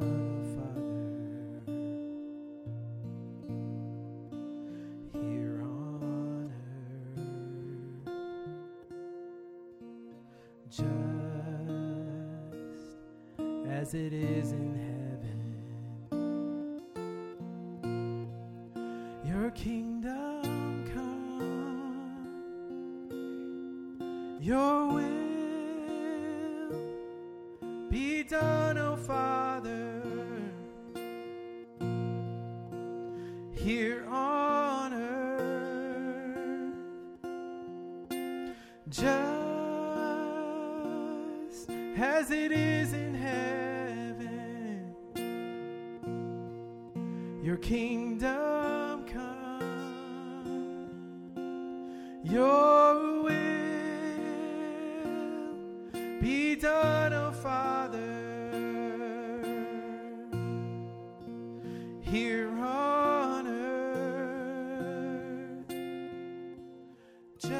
Speaker 1: As it is in heaven, your kingdom come, your will be done, O Father, here on earth, just as it is in heaven. Your kingdom come, your will be done, O Father, here on earth, just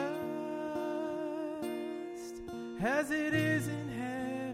Speaker 1: as it is in heaven.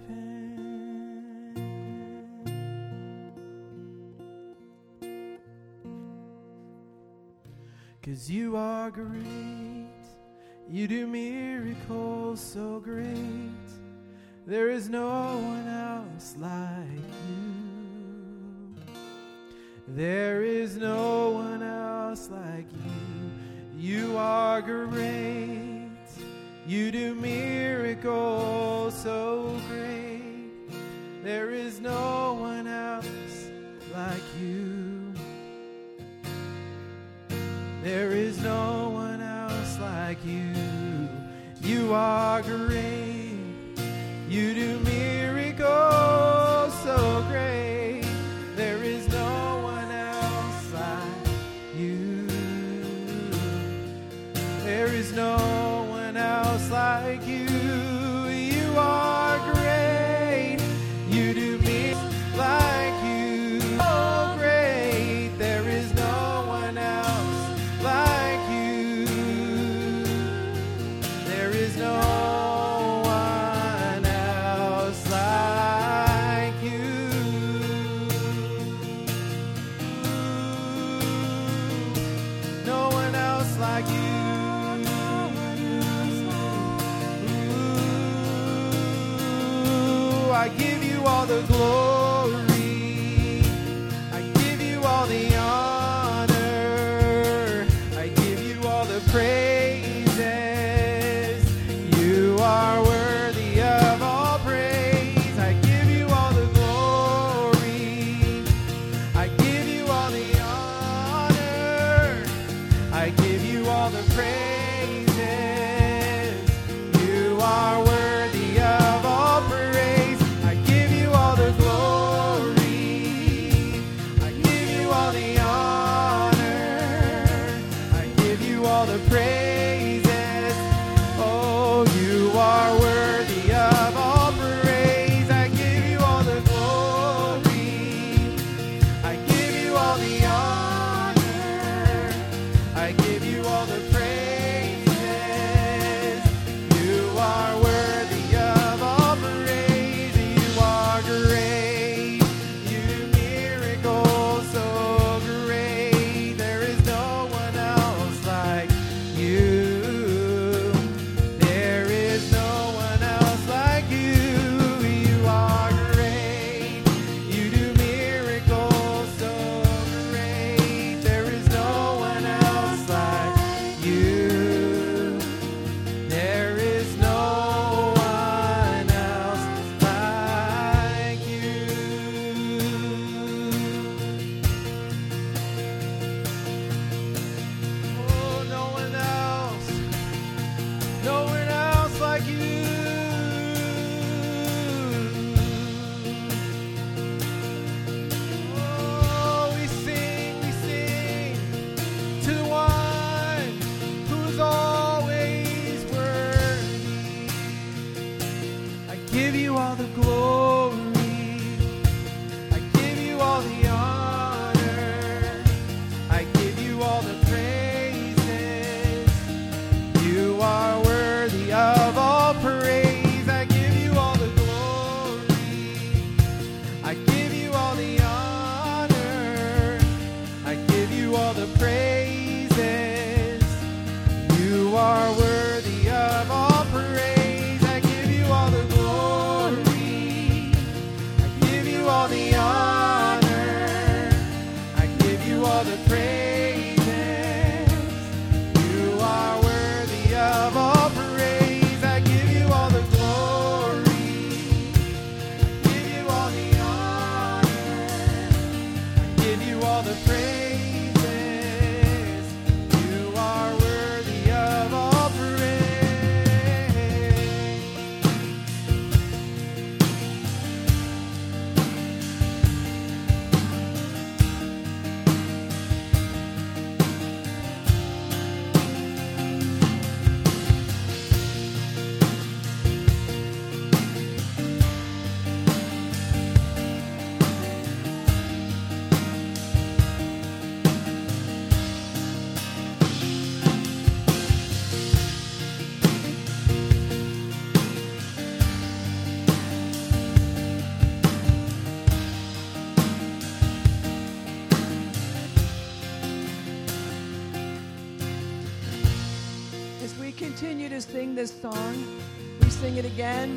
Speaker 1: 'Cause you are great, you do miracles so great, there is no one else like you. There is no one else like you. You are great, you do miracles so great, there is no one else like you. There is no one else like you. You are great, you do miracles so great, there is no one else like you. There is no one else like you. You are great, you do miracles like you. Oh great, there is no one else like you. There is no one else all the praises. You are worthy of all praise.
Speaker 3: As we continue to sing this song, we sing it again.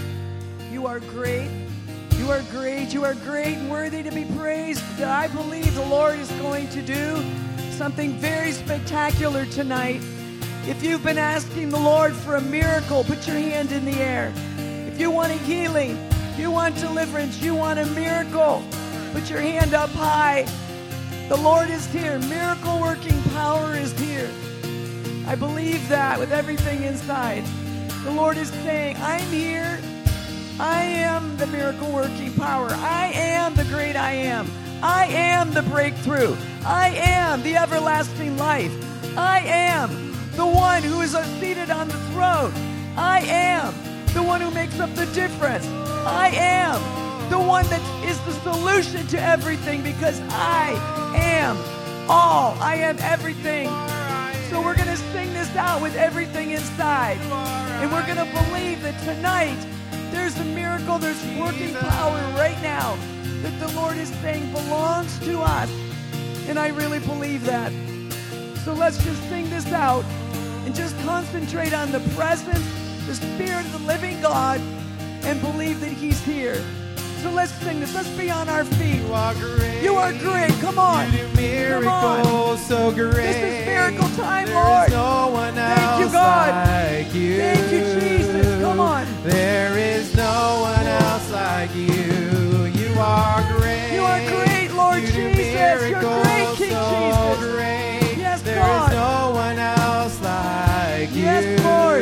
Speaker 3: You are great. You are great. You are great and worthy to be praised. I believe the Lord is going to do something very spectacular tonight. If you've been asking the Lord for a miracle, put your hand in the air. If you want a healing, you want deliverance, you want a miracle, put your hand up high. The Lord is here. Miracle working power is here. I believe that with everything inside. The Lord is saying, I'm here. I am the miracle working power. I am the great I am. I am the breakthrough. I am the everlasting life. I am the one who is seated on the throne. I am the one who makes up the difference. I am the one that is the solution to everything, because I am all. I am everything. So we're going to sing this out with everything inside. And we're going to believe that tonight there's a miracle, there's working power right now that the Lord is saying belongs to us. And I really believe that. So let's just sing this out and just concentrate on the presence, the Spirit of the living God, and believe that He's here. So let's sing this. Let's be on our feet.
Speaker 1: You are great.
Speaker 3: You are great. Come on.
Speaker 1: You do miracles so great.
Speaker 3: This is miracle time,
Speaker 1: There
Speaker 3: Lord.
Speaker 1: is no one else
Speaker 3: Thank you, God.
Speaker 1: like you.
Speaker 3: Thank you, Jesus. Come on.
Speaker 1: There is no one else like you. You are great.
Speaker 3: You are great, Lord
Speaker 1: You do
Speaker 3: Jesus. You're
Speaker 1: miracles
Speaker 3: great, King
Speaker 1: so
Speaker 3: Jesus.
Speaker 1: great.
Speaker 3: Yes,
Speaker 1: There
Speaker 3: God.
Speaker 1: is no one else like
Speaker 3: Yes,
Speaker 1: you.
Speaker 3: Lord.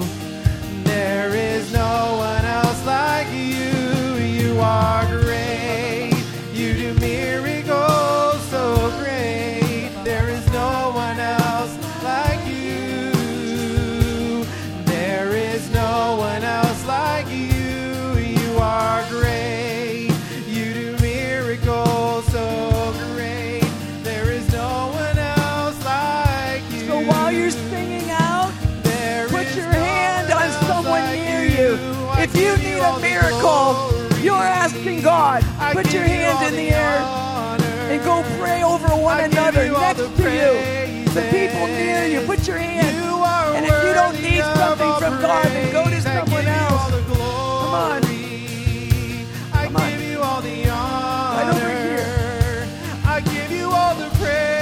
Speaker 1: There is no one else like you. You are great. You do miracles so great. There is no one else like you. There is no one else like you. You are great. You do miracles so great. There is no one else like you.
Speaker 3: So while you're singing out,
Speaker 1: There
Speaker 3: put
Speaker 1: is
Speaker 3: your
Speaker 1: no
Speaker 3: hand
Speaker 1: one
Speaker 3: on
Speaker 1: else
Speaker 3: someone
Speaker 1: like
Speaker 3: near you.
Speaker 1: I
Speaker 3: If you
Speaker 1: give
Speaker 3: need
Speaker 1: all
Speaker 3: a
Speaker 1: the
Speaker 3: miracle,
Speaker 1: glory.
Speaker 3: you're asking God.
Speaker 1: I
Speaker 3: Put
Speaker 1: give
Speaker 3: your
Speaker 1: you
Speaker 3: hand
Speaker 1: all
Speaker 3: in the air
Speaker 1: honor.
Speaker 3: and go pray over one
Speaker 1: I give
Speaker 3: another
Speaker 1: you all
Speaker 3: next
Speaker 1: the
Speaker 3: to you. The people
Speaker 1: praises.
Speaker 3: near you, put your hand.
Speaker 1: You are
Speaker 3: And if you don't
Speaker 1: worthy
Speaker 3: need
Speaker 1: of
Speaker 3: something
Speaker 1: all
Speaker 3: from God, then go to
Speaker 1: praise. I
Speaker 3: someone
Speaker 1: give you
Speaker 3: else.
Speaker 1: all the glory.
Speaker 3: Come on.
Speaker 1: I
Speaker 3: Come on.
Speaker 1: give you all the honor.
Speaker 3: Right over here.
Speaker 1: I give you all the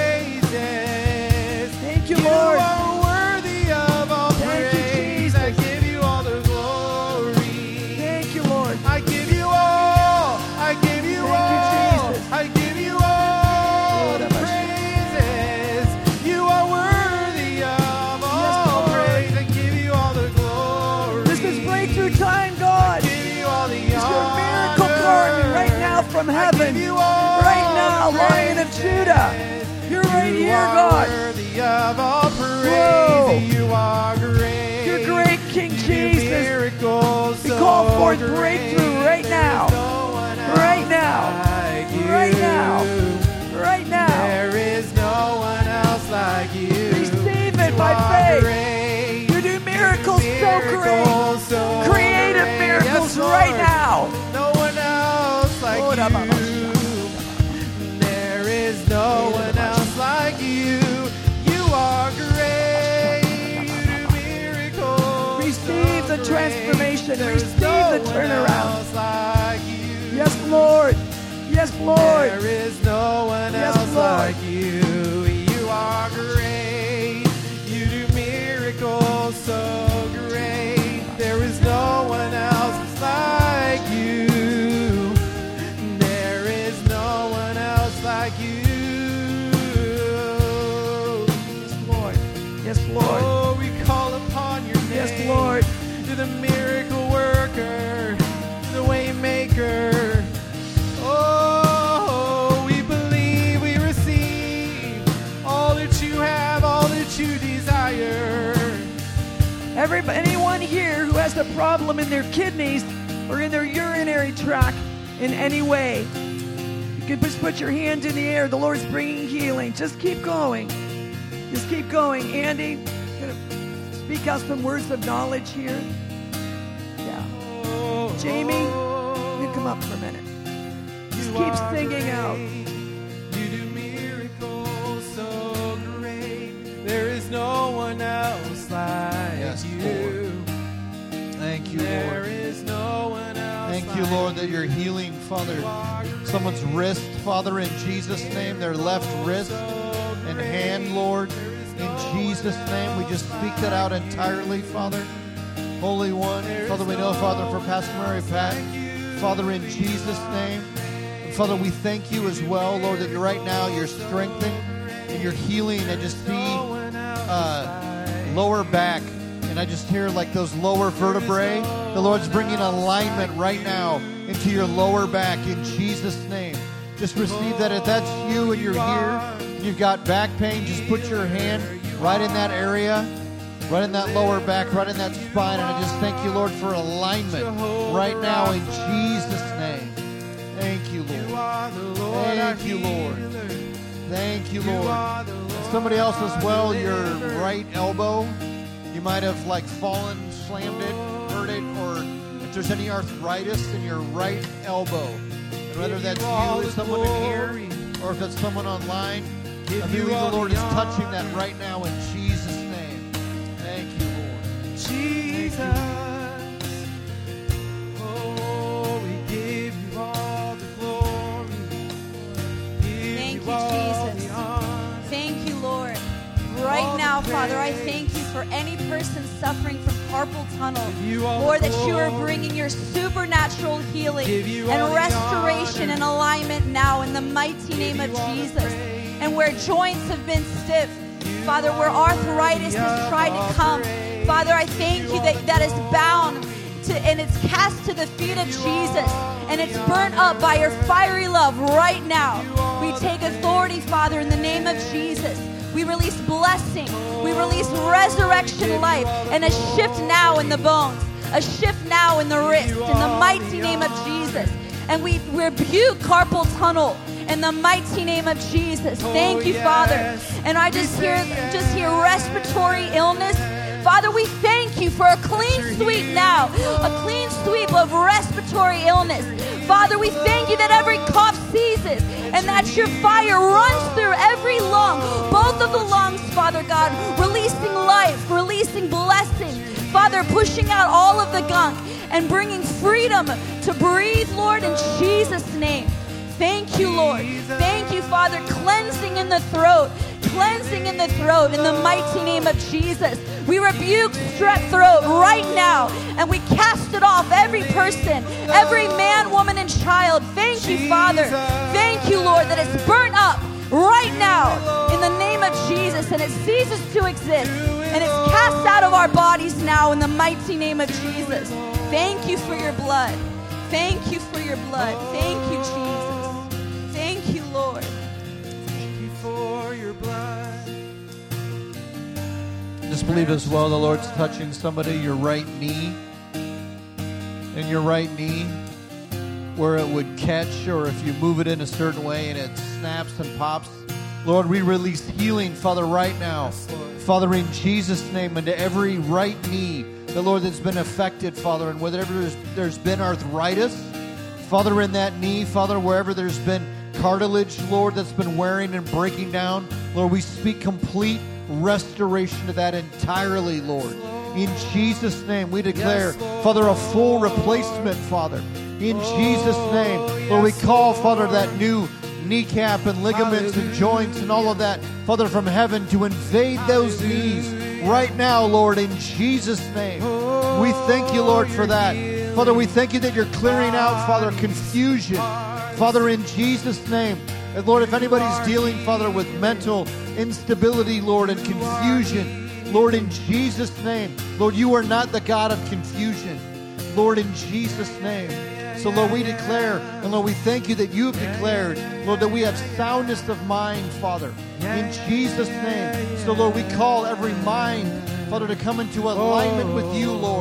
Speaker 1: praises.
Speaker 3: Thank you,
Speaker 1: You
Speaker 3: Lord.
Speaker 1: are worthy of all
Speaker 3: Thank you,
Speaker 1: praise.
Speaker 3: Jesus.
Speaker 1: I give you all the glory.
Speaker 3: Thank you, Lord.
Speaker 1: I give you all. I give you
Speaker 3: Thank you,
Speaker 1: all.
Speaker 3: Jesus.
Speaker 1: I give you all the
Speaker 3: Lord,
Speaker 1: praises. You are worthy of all
Speaker 3: Lord.
Speaker 1: praise. I give you all the glory.
Speaker 3: This is breakthrough time, God.
Speaker 1: I give you all the
Speaker 3: It's your
Speaker 1: honor.
Speaker 3: miracle coming right now from
Speaker 1: I
Speaker 3: heaven.
Speaker 1: give you all
Speaker 3: Right now,
Speaker 1: the
Speaker 3: Lion of
Speaker 1: praises.
Speaker 3: Judah. You're right
Speaker 1: You
Speaker 3: here,
Speaker 1: are
Speaker 3: God.
Speaker 1: worthy of all praise.
Speaker 3: Whoa.
Speaker 1: You are great.
Speaker 3: You're great, King
Speaker 1: You do
Speaker 3: Jesus.
Speaker 1: miracles
Speaker 3: We
Speaker 1: so
Speaker 3: call forth
Speaker 1: great.
Speaker 3: breakthrough right
Speaker 1: There
Speaker 3: now.
Speaker 1: is no one else
Speaker 3: Right now.
Speaker 1: like you.
Speaker 3: Right now. Right now.
Speaker 1: There is no one else like you.
Speaker 3: Receive it
Speaker 1: You
Speaker 3: by
Speaker 1: are
Speaker 3: faith.
Speaker 1: great.
Speaker 3: You do miracles so great.
Speaker 1: Miracles so
Speaker 3: Creative
Speaker 1: great.
Speaker 3: miracles
Speaker 1: Yes,
Speaker 3: right
Speaker 1: Lord.
Speaker 3: now.
Speaker 1: No one else like
Speaker 3: Lord,
Speaker 1: you.
Speaker 3: Abba,
Speaker 1: There is no one else like you. You are great. You do miracles.
Speaker 3: Receive
Speaker 1: so
Speaker 3: the
Speaker 1: great.
Speaker 3: transformation.
Speaker 1: There is
Speaker 3: Receive
Speaker 1: no
Speaker 3: the
Speaker 1: one
Speaker 3: turnaround.
Speaker 1: else like you.
Speaker 3: Yes, Lord. Yes, Lord.
Speaker 1: There is no one
Speaker 3: Yes,
Speaker 1: else
Speaker 3: Lord.
Speaker 1: like you. You are great. You do miracles so great. There is no one else like you. There is no one else like you.
Speaker 3: in their kidneys or in their urinary tract in any way. You can just put your hand in the air. The Lord's bringing healing. Just keep going. Just keep going. Andy, I'm going to speak out some words of knowledge here. Yeah. Jamie, you come up for a minute. Just keep singing out.
Speaker 1: You do miracles so great. There is no one else like you.
Speaker 4: Lord. Thank you, Lord.
Speaker 1: There is no one else.
Speaker 4: Thank you, Lord, that you're healing, Father, someone's wrist, Father, in Jesus' name, their left wrist and hand, Lord. In Jesus' name, we just speak that out entirely, Father. Holy One, Father, we know, Father, for Pastor Mary Pat, Father, in Jesus' name. And Father, we thank you as well, Lord, that right now you're strengthening and you're healing. I just see lower back, and I just hear like those lower vertebrae. The Lord's bringing alignment right now into your lower back in Jesus' name. Just receive that. If that's you and you're here, and you've got back pain, just put your hand right in that area, right in that lower back, right in that spine. And I just thank you, Lord, for alignment right now in Jesus' name. Thank you, Lord. Thank you, Lord. Thank you, Lord. And somebody else as well, your right elbow. You might have like fallen, slammed it, hurt it, or if there's any arthritis in your right elbow. And whether that's you, someone in here, or if it's someone online, I believe the Lord is touching that right now in Jesus' name. Thank you, Lord.
Speaker 1: Jesus. Oh, we give you all the glory.
Speaker 5: Thank you, Jesus. Thank you, Lord. Right now, Father, I thank you for any person suffering from carpal tunnel. Lord, that you are bringing your supernatural healing and restoration and alignment now in the mighty name of Jesus. And where joints have been stiff, Father, where arthritis has tried to come, Father, I thank you that that is bound and it's cast to the feet of Jesus, and it's burnt up by your fiery love right now. We take authority, Father, in the name of Jesus. We release blessing. We release resurrection life and a shift now in the bones, a shift now in the wrist, in the mighty name of Jesus. And we rebuke carpal tunnel in the mighty name of Jesus. Thank you, Father. And I just hear respiratory illness. Father, we thank you for a clean sweep now, a clean sweep of respiratory illness. Father, we thank you that every cough ceases and that your fire runs through every lung, both of the lungs, Father God, releasing life, releasing blessing. Father, pushing out all of the gunk and bringing freedom to breathe, Lord, in Jesus' name. Thank you, Lord. Thank you, Father, cleansing in the throat. Cleansing in the throat in the mighty name of Jesus. We rebuke strep throat right now and we cast it off every person, every man, woman, and child. Thank you, Father. Thank you, Lord, that it's burnt up right now in the name of Jesus and it ceases to exist and it's cast out of our bodies now in the mighty name of Jesus. Thank you for your blood. Thank you for your blood. Thank you, Jesus. Thank you, Lord.
Speaker 1: For your blood.
Speaker 4: Just believe as well the Lord's touching somebody, your right knee. In your right knee, where it would catch, or if you move it in a certain way and it snaps and pops. Lord, we release healing, Father, right now. Father, in Jesus' name, into every right knee, the Lord, that's been affected, Father, and wherever there's been arthritis, Father, in that knee, Father, wherever there's been cartilage, Lord, that's been wearing and breaking down, Lord, we speak complete restoration to that entirely, Lord. In Jesus' name, we declare, Father, a full replacement, Father. In Jesus' name, Lord, we call, Father, that new kneecap and ligaments and joints and all of that, Father, from heaven to invade those knees right now, Lord, in Jesus' name. We thank you, Lord, for that. Father, we thank you that you're clearing out, Father, confusion. Father, in Jesus' name. And Lord, if anybody's dealing, Father, with mental instability, Lord, and confusion, Lord, in Jesus' name. Lord, you are not the God of confusion. Lord, in Jesus' name. So, Lord, we declare, and Lord, we thank you that you have declared, Lord, that we have soundness of mind, Father, in Jesus' name. So, Lord, we call every mind, Father, to come into alignment with you, Lord,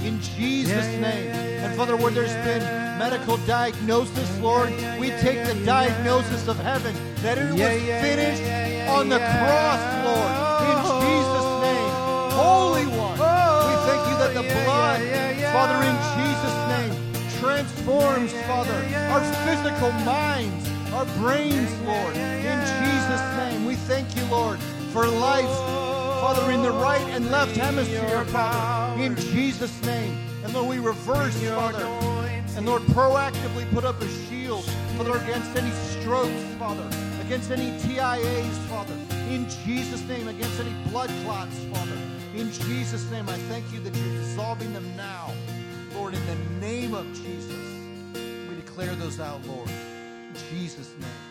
Speaker 4: in Jesus' name. And Father, where there's been medical diagnosis, Lord, we take the diagnosis of heaven that it was finished on the cross, Lord, in Jesus' name. Holy One, we thank you that the blood, Father, in Jesus' name, transforms, Father, our physical minds, our brains, Lord, in Jesus' name. We thank you, Lord, for life, Father, in the right and left hemisphere, Father, in Jesus' name. And Lord, we reverse, Father, and Lord, proactively put up a shield, Father, against any strokes, Father, against any TIAs, Father, in Jesus' name, against any blood clots, Father. In Jesus' name, I thank you that you're dissolving them now, Lord, in the name of Jesus. We declare those out, Lord, in Jesus'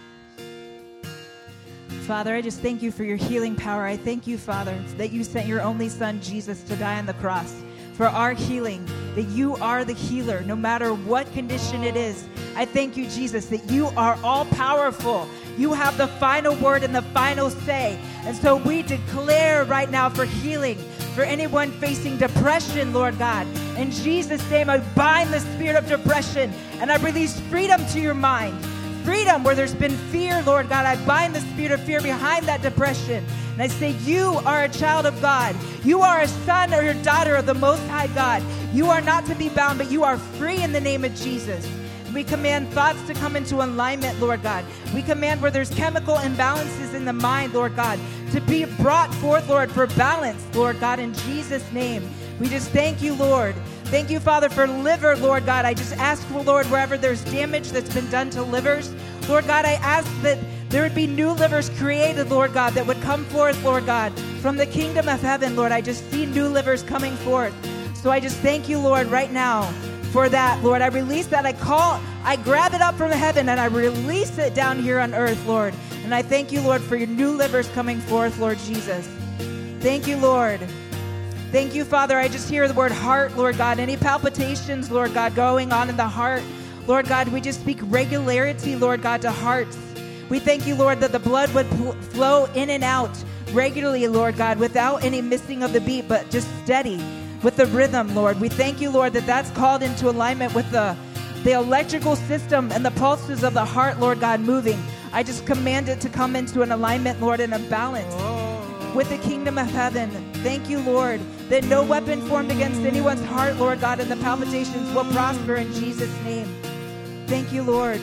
Speaker 4: name.
Speaker 3: Father, I just thank you for your healing power. I thank you, Father, that you sent your only Son, Jesus, to die on the cross for our healing, that you are the healer, no matter what condition it is. I thank you, Jesus, that you are all-powerful. You have the final word and the final say. And so we declare right now for healing, for anyone facing depression, Lord God. In Jesus' name, I bind the spirit of depression, and I release freedom to your mind. Freedom where there's been fear, Lord God. I bind the spirit of fear behind that depression. And I say, you are a child of God. You are a son or a daughter of the Most High God. You are not to be bound, but you are free in the name of Jesus. We command thoughts to come into alignment, Lord God. We command where there's chemical imbalances in the mind, Lord God, to be brought forth, Lord, for balance, Lord God, in Jesus' name. We just thank you, Lord. Thank you, Father, for liver, Lord God. I just ask for, Lord, wherever there's damage that's been done to livers, Lord God, I ask that there would be new livers created, Lord God, that would come forth, Lord God, from the kingdom of heaven, Lord. I just see new livers coming forth. So I just thank you, Lord, right now for that, Lord. I release that. I grab it up from heaven and I release it down here on earth, Lord. And I thank you, Lord, for your new livers coming forth, Lord Jesus. Thank you, Lord. Thank you, Father. I just hear the word heart, Lord God. Any palpitations, Lord God, going on in the heart, Lord God, we just speak regularity, Lord God, to hearts. We thank you, Lord, that the blood would flow in and out regularly, Lord God, without any missing of the beat, but just steady with the rhythm, Lord. We thank you, Lord, that that's called into alignment with the electrical system and the pulses of the heart, Lord God, moving. I just command it to come into an alignment, Lord, and a balance with the kingdom of heaven. Thank you, Lord, that no weapon formed against anyone's heart, Lord God, and the palpitations will prosper in Jesus' name. Thank you, Lord.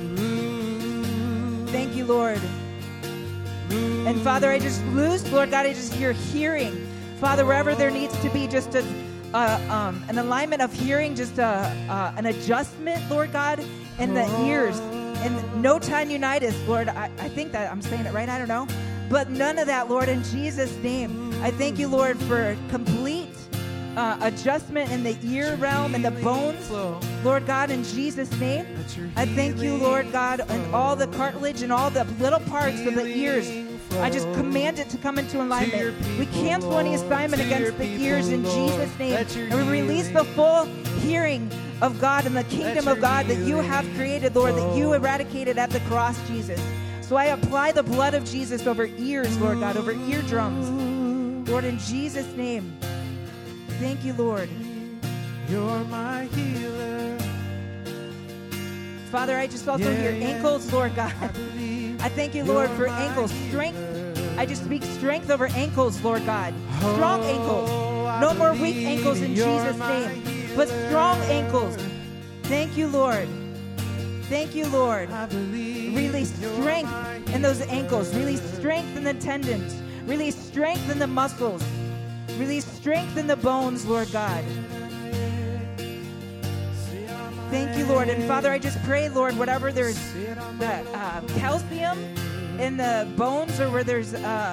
Speaker 3: Thank you, Lord. And Father, I just lose, Lord God, I just hear hearing. Father, wherever there needs to be just an alignment of hearing, just an adjustment, Lord God, in the ears. And no tendinitis, Lord. I think that I'm saying it right. I don't know. But none of that, Lord, in Jesus' name. I thank you, Lord, for complete adjustment in the ear realm and the bones, Lord God, in Jesus' name. I thank you, Lord God, and all the cartilage and all the little parts of the ears. I just command it to come into alignment. We cancel any assignment against the ears in Jesus' name. And we release the full hearing of God and the kingdom of God that you have created, Lord, that you eradicated at the cross, Jesus. So I apply the blood of Jesus over ears, Lord God, over eardrums. Lord, in Jesus' name. Thank you, Lord.
Speaker 1: You're my healer.
Speaker 3: Father, I just also hear ankles, Lord God. I thank you, Lord, for ankles. Strength. I just speak strength over ankles, Lord God. Strong ankles. No more weak ankles in Jesus' name, but strong ankles. Thank you, Lord. Thank you, Lord. Release strength in those ankles. Release strength in the tendons. Release strength in the muscles. Release strength in the bones, Lord God. Thank you, Lord. And Father, I just pray, Lord, whatever there's the calcium in the bones or where there's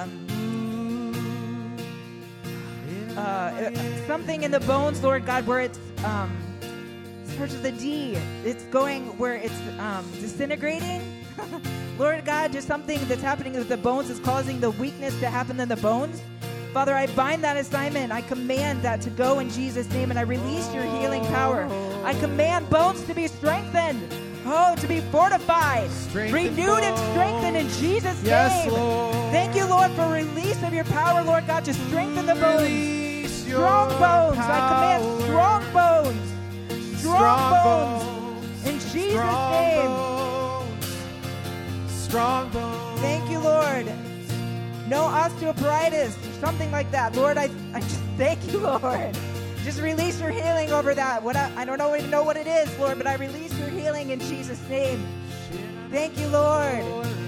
Speaker 3: something in the bones, Lord God, where it's starts with a D. It's going where it's disintegrating. Lord God, just something that's happening with the bones is causing the weakness to happen in the bones. Father, I bind that assignment. I command that to go in Jesus' name, and I release your healing power. I command bones to be strengthened. To be fortified, renewed and strengthened in Jesus' name. Lord. Thank you, Lord, for release of your power, Lord God, to strengthen the bones. strong bones. I command strong bones. Strong bones. In Jesus' name.
Speaker 1: Strong bones.
Speaker 3: Thank you, Lord. No osteoarthritis, something like that. Lord, I just thank you, Lord. Just release your healing over that. I don't even know what it is, Lord, but I release your healing in Jesus' name. Thank you, Lord.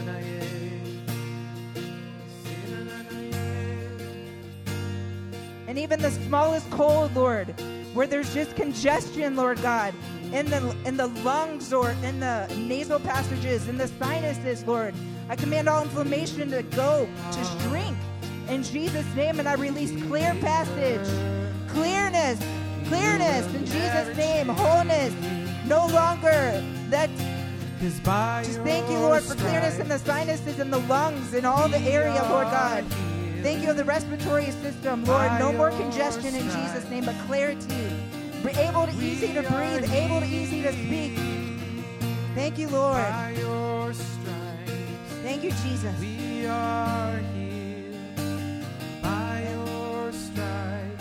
Speaker 3: And even the smallest cold, Lord, where there's just congestion, Lord God, in the lungs or in the nasal passages, in the sinuses, Lord. I command all inflammation to go, to shrink in Jesus' name, and I release clear passage, clearness in Jesus' name, wholeness, no longer that. Just thank you, Lord, for clearness in the sinuses and the lungs and all the area, Lord God. Thank you for the respiratory system, Lord. No more congestion in Jesus' name, but clarity. We're able to easy to breathe, able to easy to speak. Thank you, Lord. Thank you, Jesus.
Speaker 1: We are healed by your stripes.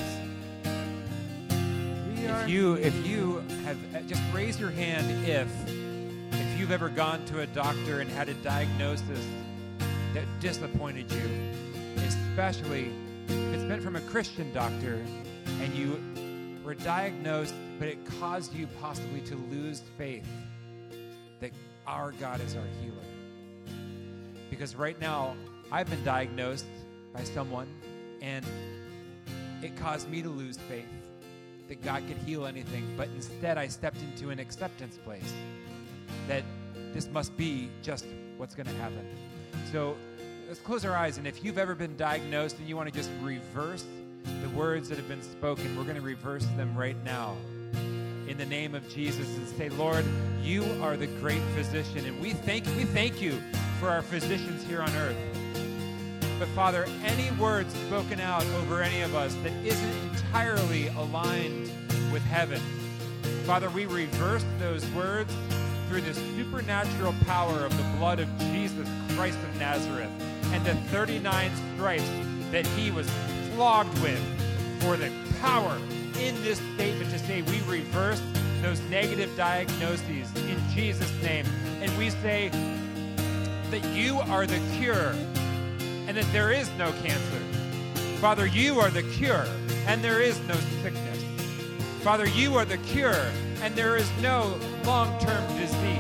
Speaker 6: If you have, just raise your hand if you've ever gone to a doctor and had a diagnosis that disappointed you, especially if it's been from a Christian doctor and you were diagnosed, but it caused you possibly to lose faith that our God is our healer. Because right now, I've been diagnosed by someone, and it caused me to lose faith that God could heal anything. But instead, I stepped into an acceptance place that this must be just what's going to happen. So let's close our eyes, and if you've ever been diagnosed and you want to just reverse the words that have been spoken, we're going to reverse them right now in the name of Jesus and say, Lord, you are the great physician, and we thank you for our physicians here on earth. But Father, any words spoken out over any of us that isn't entirely aligned with heaven, Father, we reverse those words through the supernatural power of the blood of Jesus Christ of Nazareth and the 39 stripes that he was flogged with, for the power in this statement to say we reverse those negative diagnoses in Jesus' name. And we say that you are the cure and that there is no cancer. Father, you are the cure and there is no sickness. Father, you are the cure and there is no long-term disease.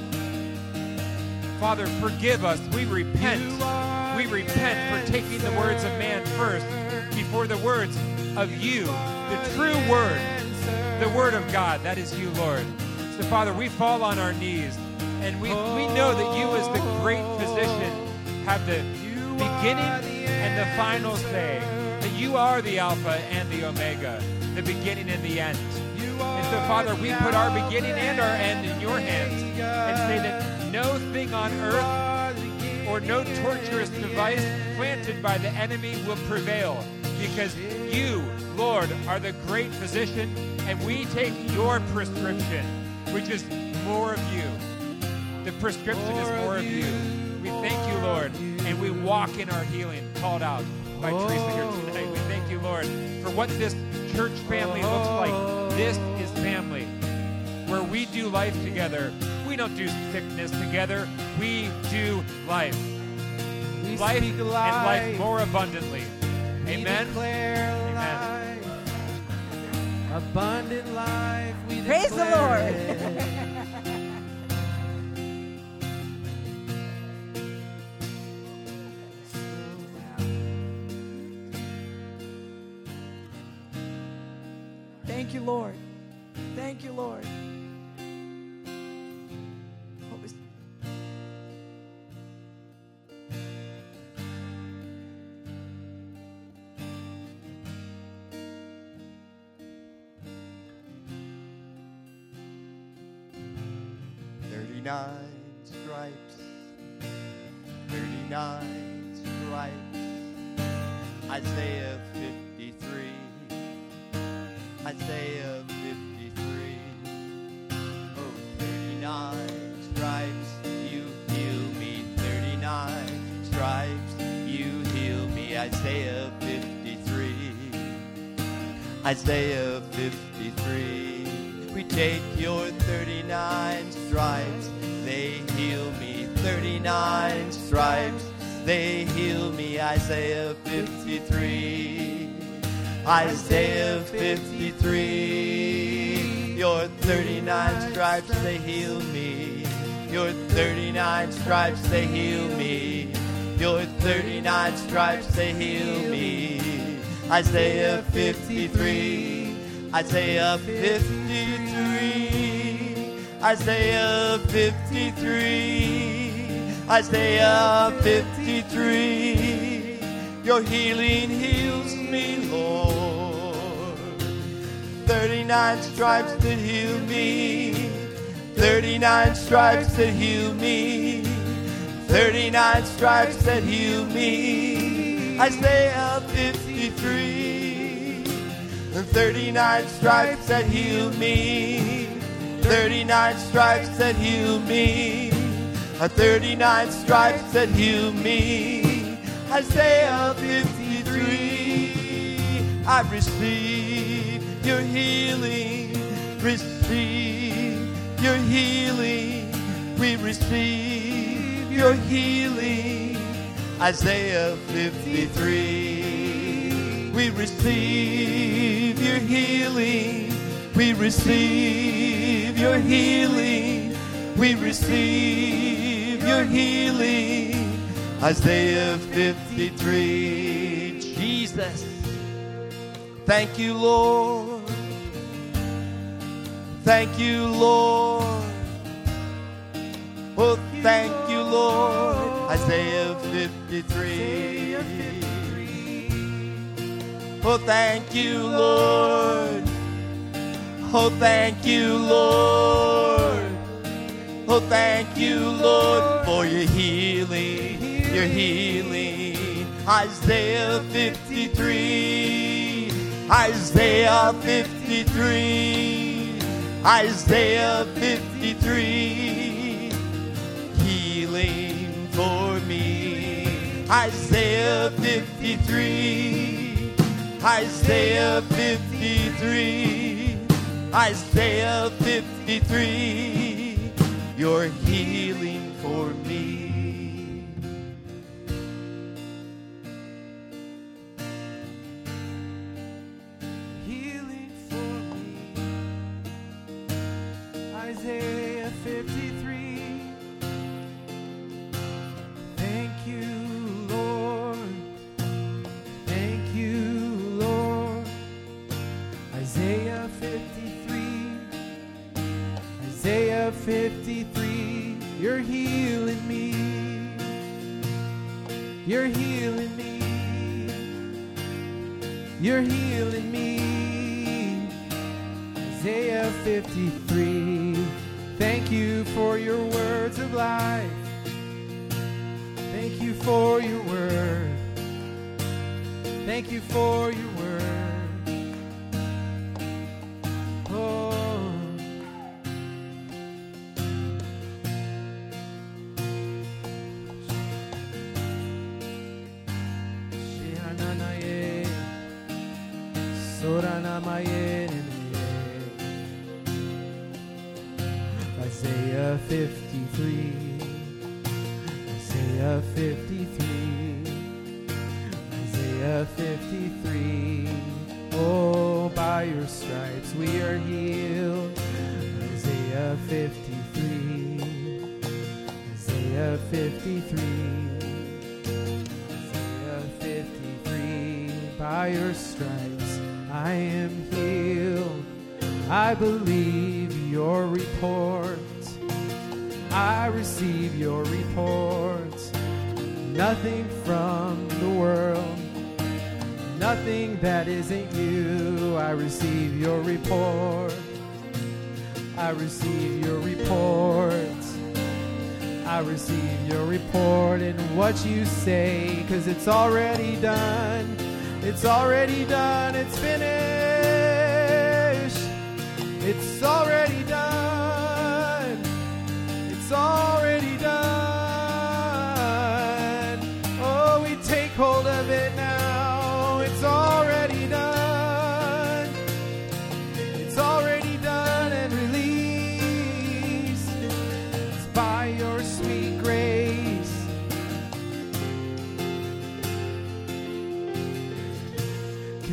Speaker 6: Father, forgive us. We repent. We repent for taking the words of man first before the words of you, the true word, the word of God. That is you, Lord. So, Father, we fall on our knees, and we know that you as the great physician have the beginning and the final say, that you are the Alpha and the Omega, the beginning and the end. And so, Father, we put our beginning and our end in your hands and say that no thing on earth or no torturous device planted by the enemy will prevail, because you, Lord, are the great physician, and we take your prescription, which is more of you. The prescription is more of you. We thank you, Lord, and we walk in our healing called out by Teresa here tonight. We thank you, Lord, for what this church family looks like. This is family, where we do life together. We don't do sickness together. We do life. Life and life more abundantly. Amen. Amen.
Speaker 1: Abundant life. We
Speaker 3: Praise the Lord. Thank you, Lord. Thank you, Lord. What was...
Speaker 7: stripes, 39 stripes, Isaiah 53, Isaiah 53, oh, 39 stripes, you heal me, 39 stripes, you heal me, Isaiah 53, Isaiah 53. We take your 39 stripes, they heal me. 39 stripes, they heal me. Isaiah 53. Isaiah 53. Your 39 stripes, they heal me. Your 39 stripes, they heal me. Your 39 stripes, they heal me. Isaiah 53. Isaiah 53. Isaiah 53. Isaiah 53. Your healing heals me, Lord. 39 stripes that heal me. 39 stripes that heal me. 39 stripes that heal me. Isaiah 53. 39 stripes that heal me. 39 stripes that heal me. 39 stripes that heal me. Isaiah 53. I receive your healing. Receive your healing. We receive your healing. Isaiah 53. We receive your healing. We receive your healing. We receive your healing. Isaiah 53. Jesus. Thank you, Lord. Thank you, Lord. Oh, thank you, Lord. Isaiah 53. Oh, thank you, Lord. Oh, thank you, Lord. Oh, thank you, Lord, for your healing, your healing. Isaiah 53. Isaiah 53. Isaiah 53. Healing for me. Isaiah 53. Isaiah 53. Isaiah 53. Your healing for me.
Speaker 1: Healing for me. Isaiah 53. Thank you, Lord. Thank you, Lord. Isaiah 53. Isaiah 53. You're healing me. You're healing me. You're healing me. Isaiah 53. Thank you for your words of life. Thank you for your word. Thank you for your word. Oh. Isaiah 53. Isaiah 53. Isaiah 53. Oh, by your stripes we are healed. Isaiah 53. Isaiah 53. Isaiah 53. By your stripes I am healed. I believe your report. I receive your report. Nothing from the world, nothing that isn't you. I receive your report. I receive your report. I receive your report and what you say, 'cause it's already done. It's already done. It's finished. It's already done. It's already done. Oh, we take hold of it now. It's already done.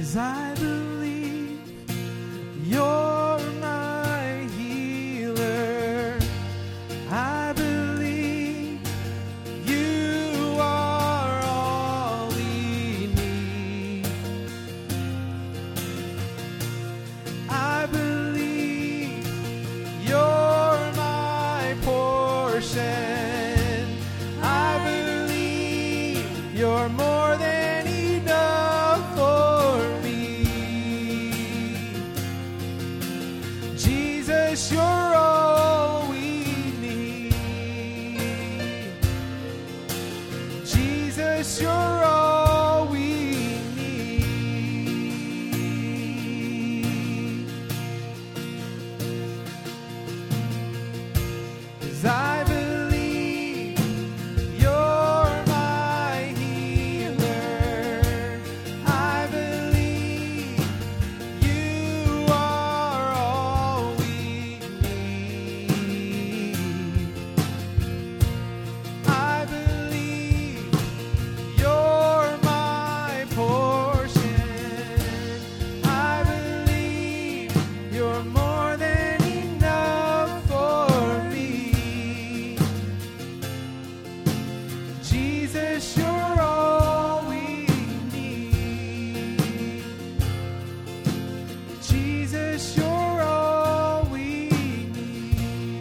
Speaker 1: 'cause I believe you're my healer. I believe you are all we need. I believe you're my portion. I believe you're more than enough for me. Jesus, you're all we need. Jesus, you're all we need. 'Cause I believe you're my healer. I believe you are all we need. I believe you're my portion. I believe you're more than enough for me. Jesus, you're all we need. Jesus, you're all we need.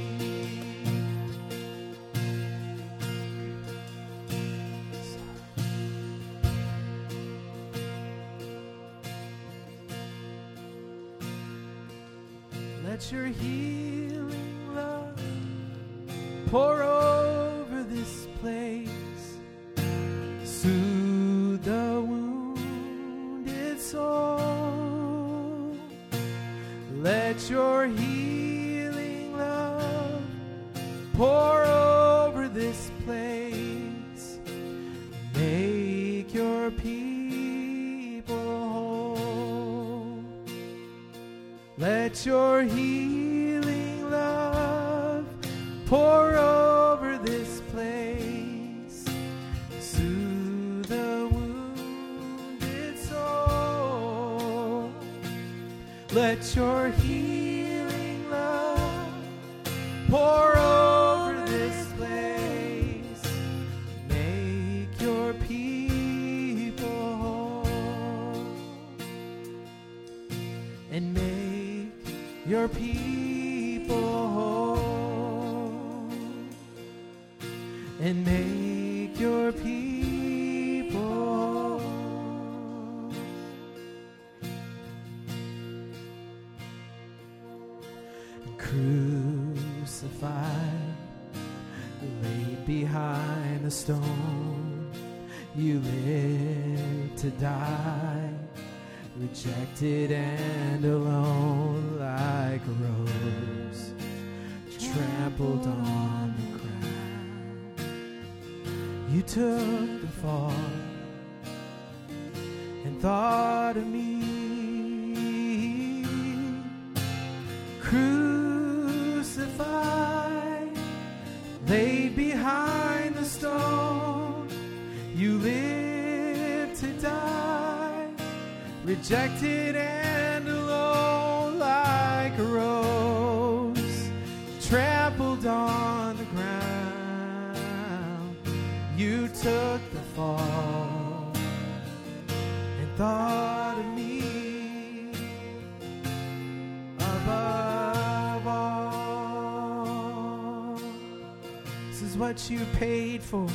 Speaker 1: Let your healing love pour over this place. Soothe the wounded soul. Let your healing love pour over this place. Make your people whole. Let your healing love pour over this place. Soothe the wounded soul. Let your healing love pour over this place. Make your people whole. And make your people whole. And make your people whole. Crucified, laid behind the stone, you lived to die. Rejected and alone, like a rose trampled on the ground. You took the fall and thought of me. Crucified, laid behind the stone, you lived to die. Rejected and alone, like a rose trampled on the ground. You took the fall and thought of me above all. This is what you paid for.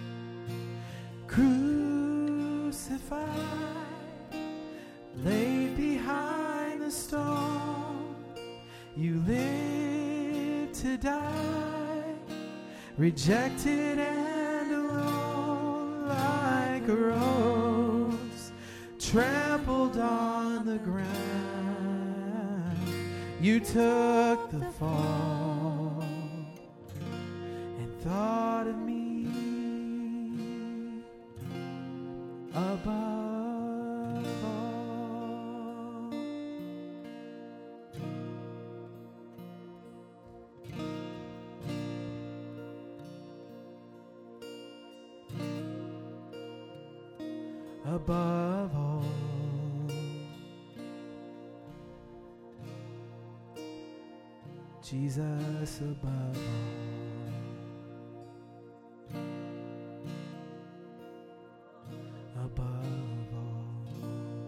Speaker 1: Crucified, laid behind the stone, you lived to die. Rejected and alone, like a rose trampled on the ground. You took the fall and thought of me above all. Above all. Jesus above all. Above all.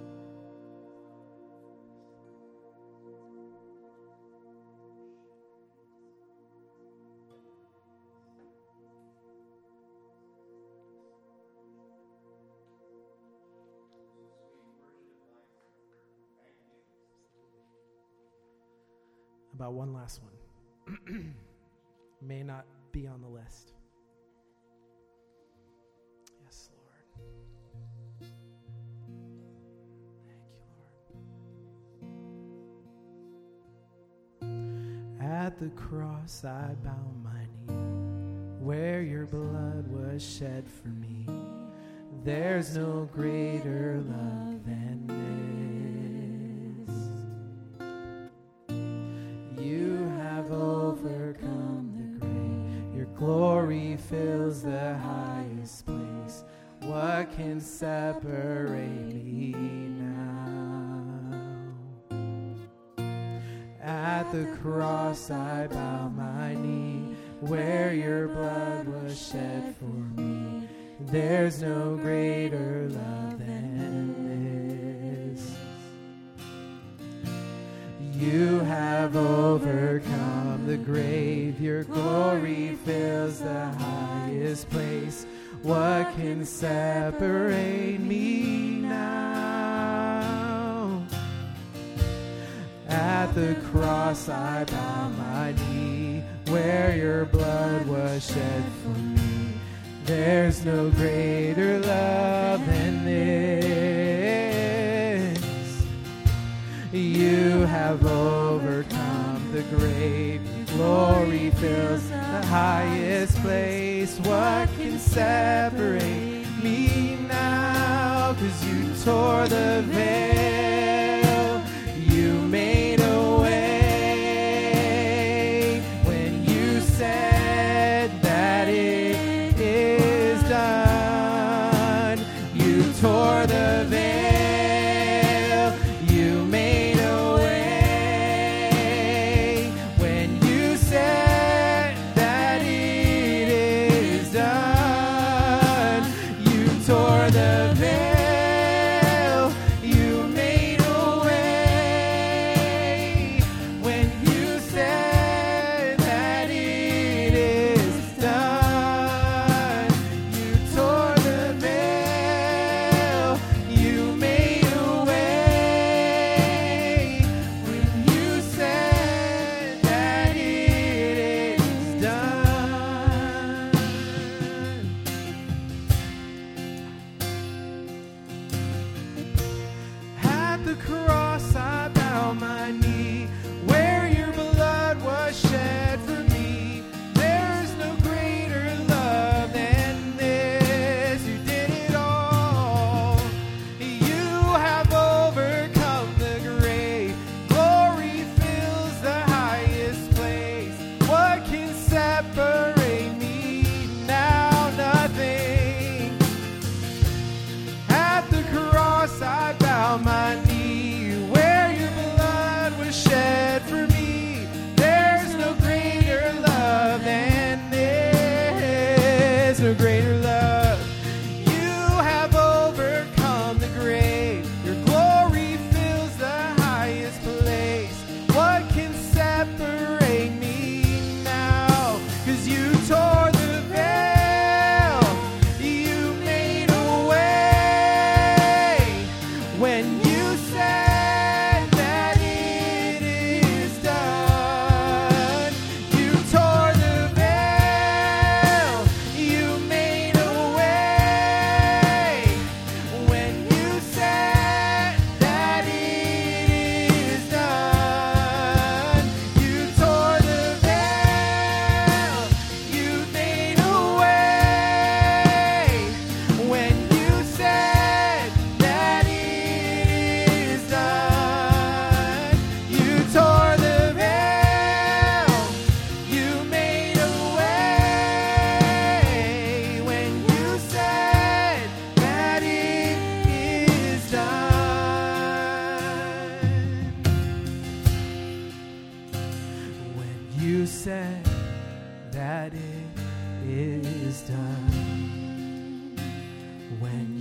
Speaker 1: About one last one. May not be on the list. Yes, Lord. Thank you, Lord. At the cross I bow my knee, where your blood was shed for me. There's no greater love than this. You have overcome the grave. Your glory fills the highest place. What can separate me now? At the cross I bow my knee, where your blood was shed for me. There's no greater love than this. You have overcome the grave. Your glory fills the highest place. What can separate me now? At the cross I bow my knee, where your blood was shed for me. There's no greater love than this. You have overcome the grave. Your glory fills the highest place. What can separate me now? 'Cause you tore the veil. You made a way when you said that it is done. You tore the veil. You made a way when you said that it is done. You tore the veil. You made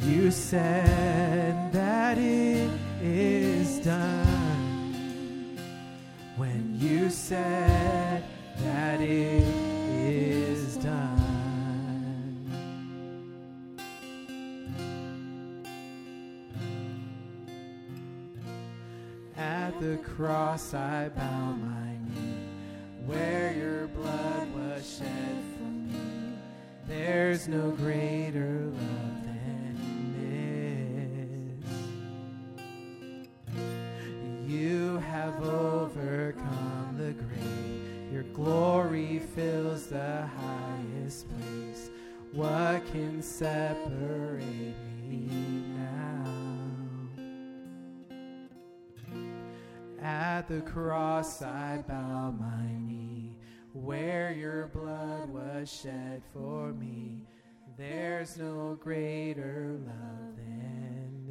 Speaker 1: you said that it is done, when you said that it is done. At the cross I bow my knee, where your blood was shed for me. There's no greater love than this. You have overcome the grave. Your glory fills the highest place. What can separate me now? At the cross I bow my knee, where your blood was shed for me. There's no greater love than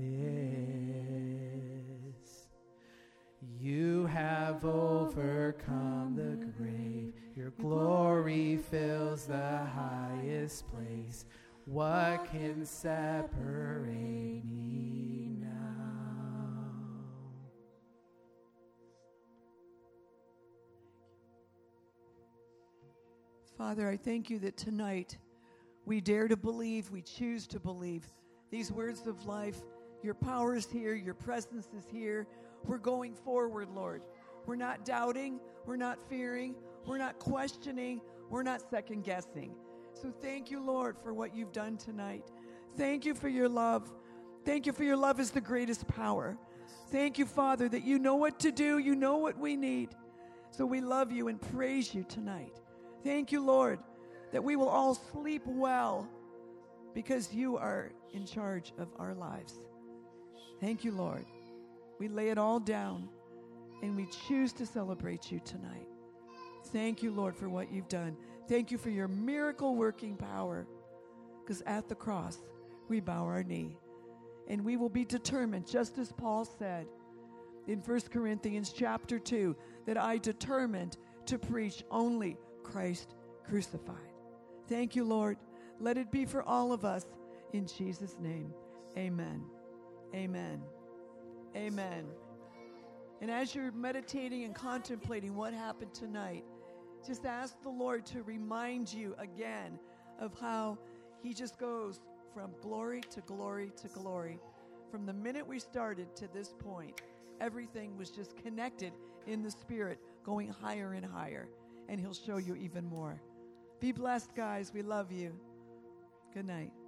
Speaker 1: this. You have overcome the grave. Your glory fills the highest place. What can separate me now?
Speaker 3: Father, I thank you that tonight we dare to believe, we choose to believe these words of life. Your power is here, your presence is here. We're going forward, Lord. We're not doubting, we're not fearing, we're not questioning, we're not second guessing. So thank you, Lord, for what you've done tonight. Thank you for your love. Thank you for your love is the greatest power. Thank you, Father, that you know what to do, you know what we need. So we love you and praise you tonight. Thank you, Lord, that we will all sleep well because you are in charge of our lives. Thank you, Lord. We lay it all down and we choose to celebrate you tonight. Thank you, Lord, for what you've done. Thank you for your miracle-working power, because at the cross, we bow our knee. And we will be determined, just as Paul said in 1 Corinthians chapter 2, that I determined to preach only Christ crucified. Thank you, Lord. Let it be for all of us. In Jesus' name, amen. Amen. Amen. And as you're meditating and contemplating what happened tonight, just ask the Lord to remind you again of how he just goes from glory to glory to glory. From the minute we started to this point, everything was just connected in the Spirit, going higher and higher. And he'll show you even more. Be blessed, guys. We love you. Good night.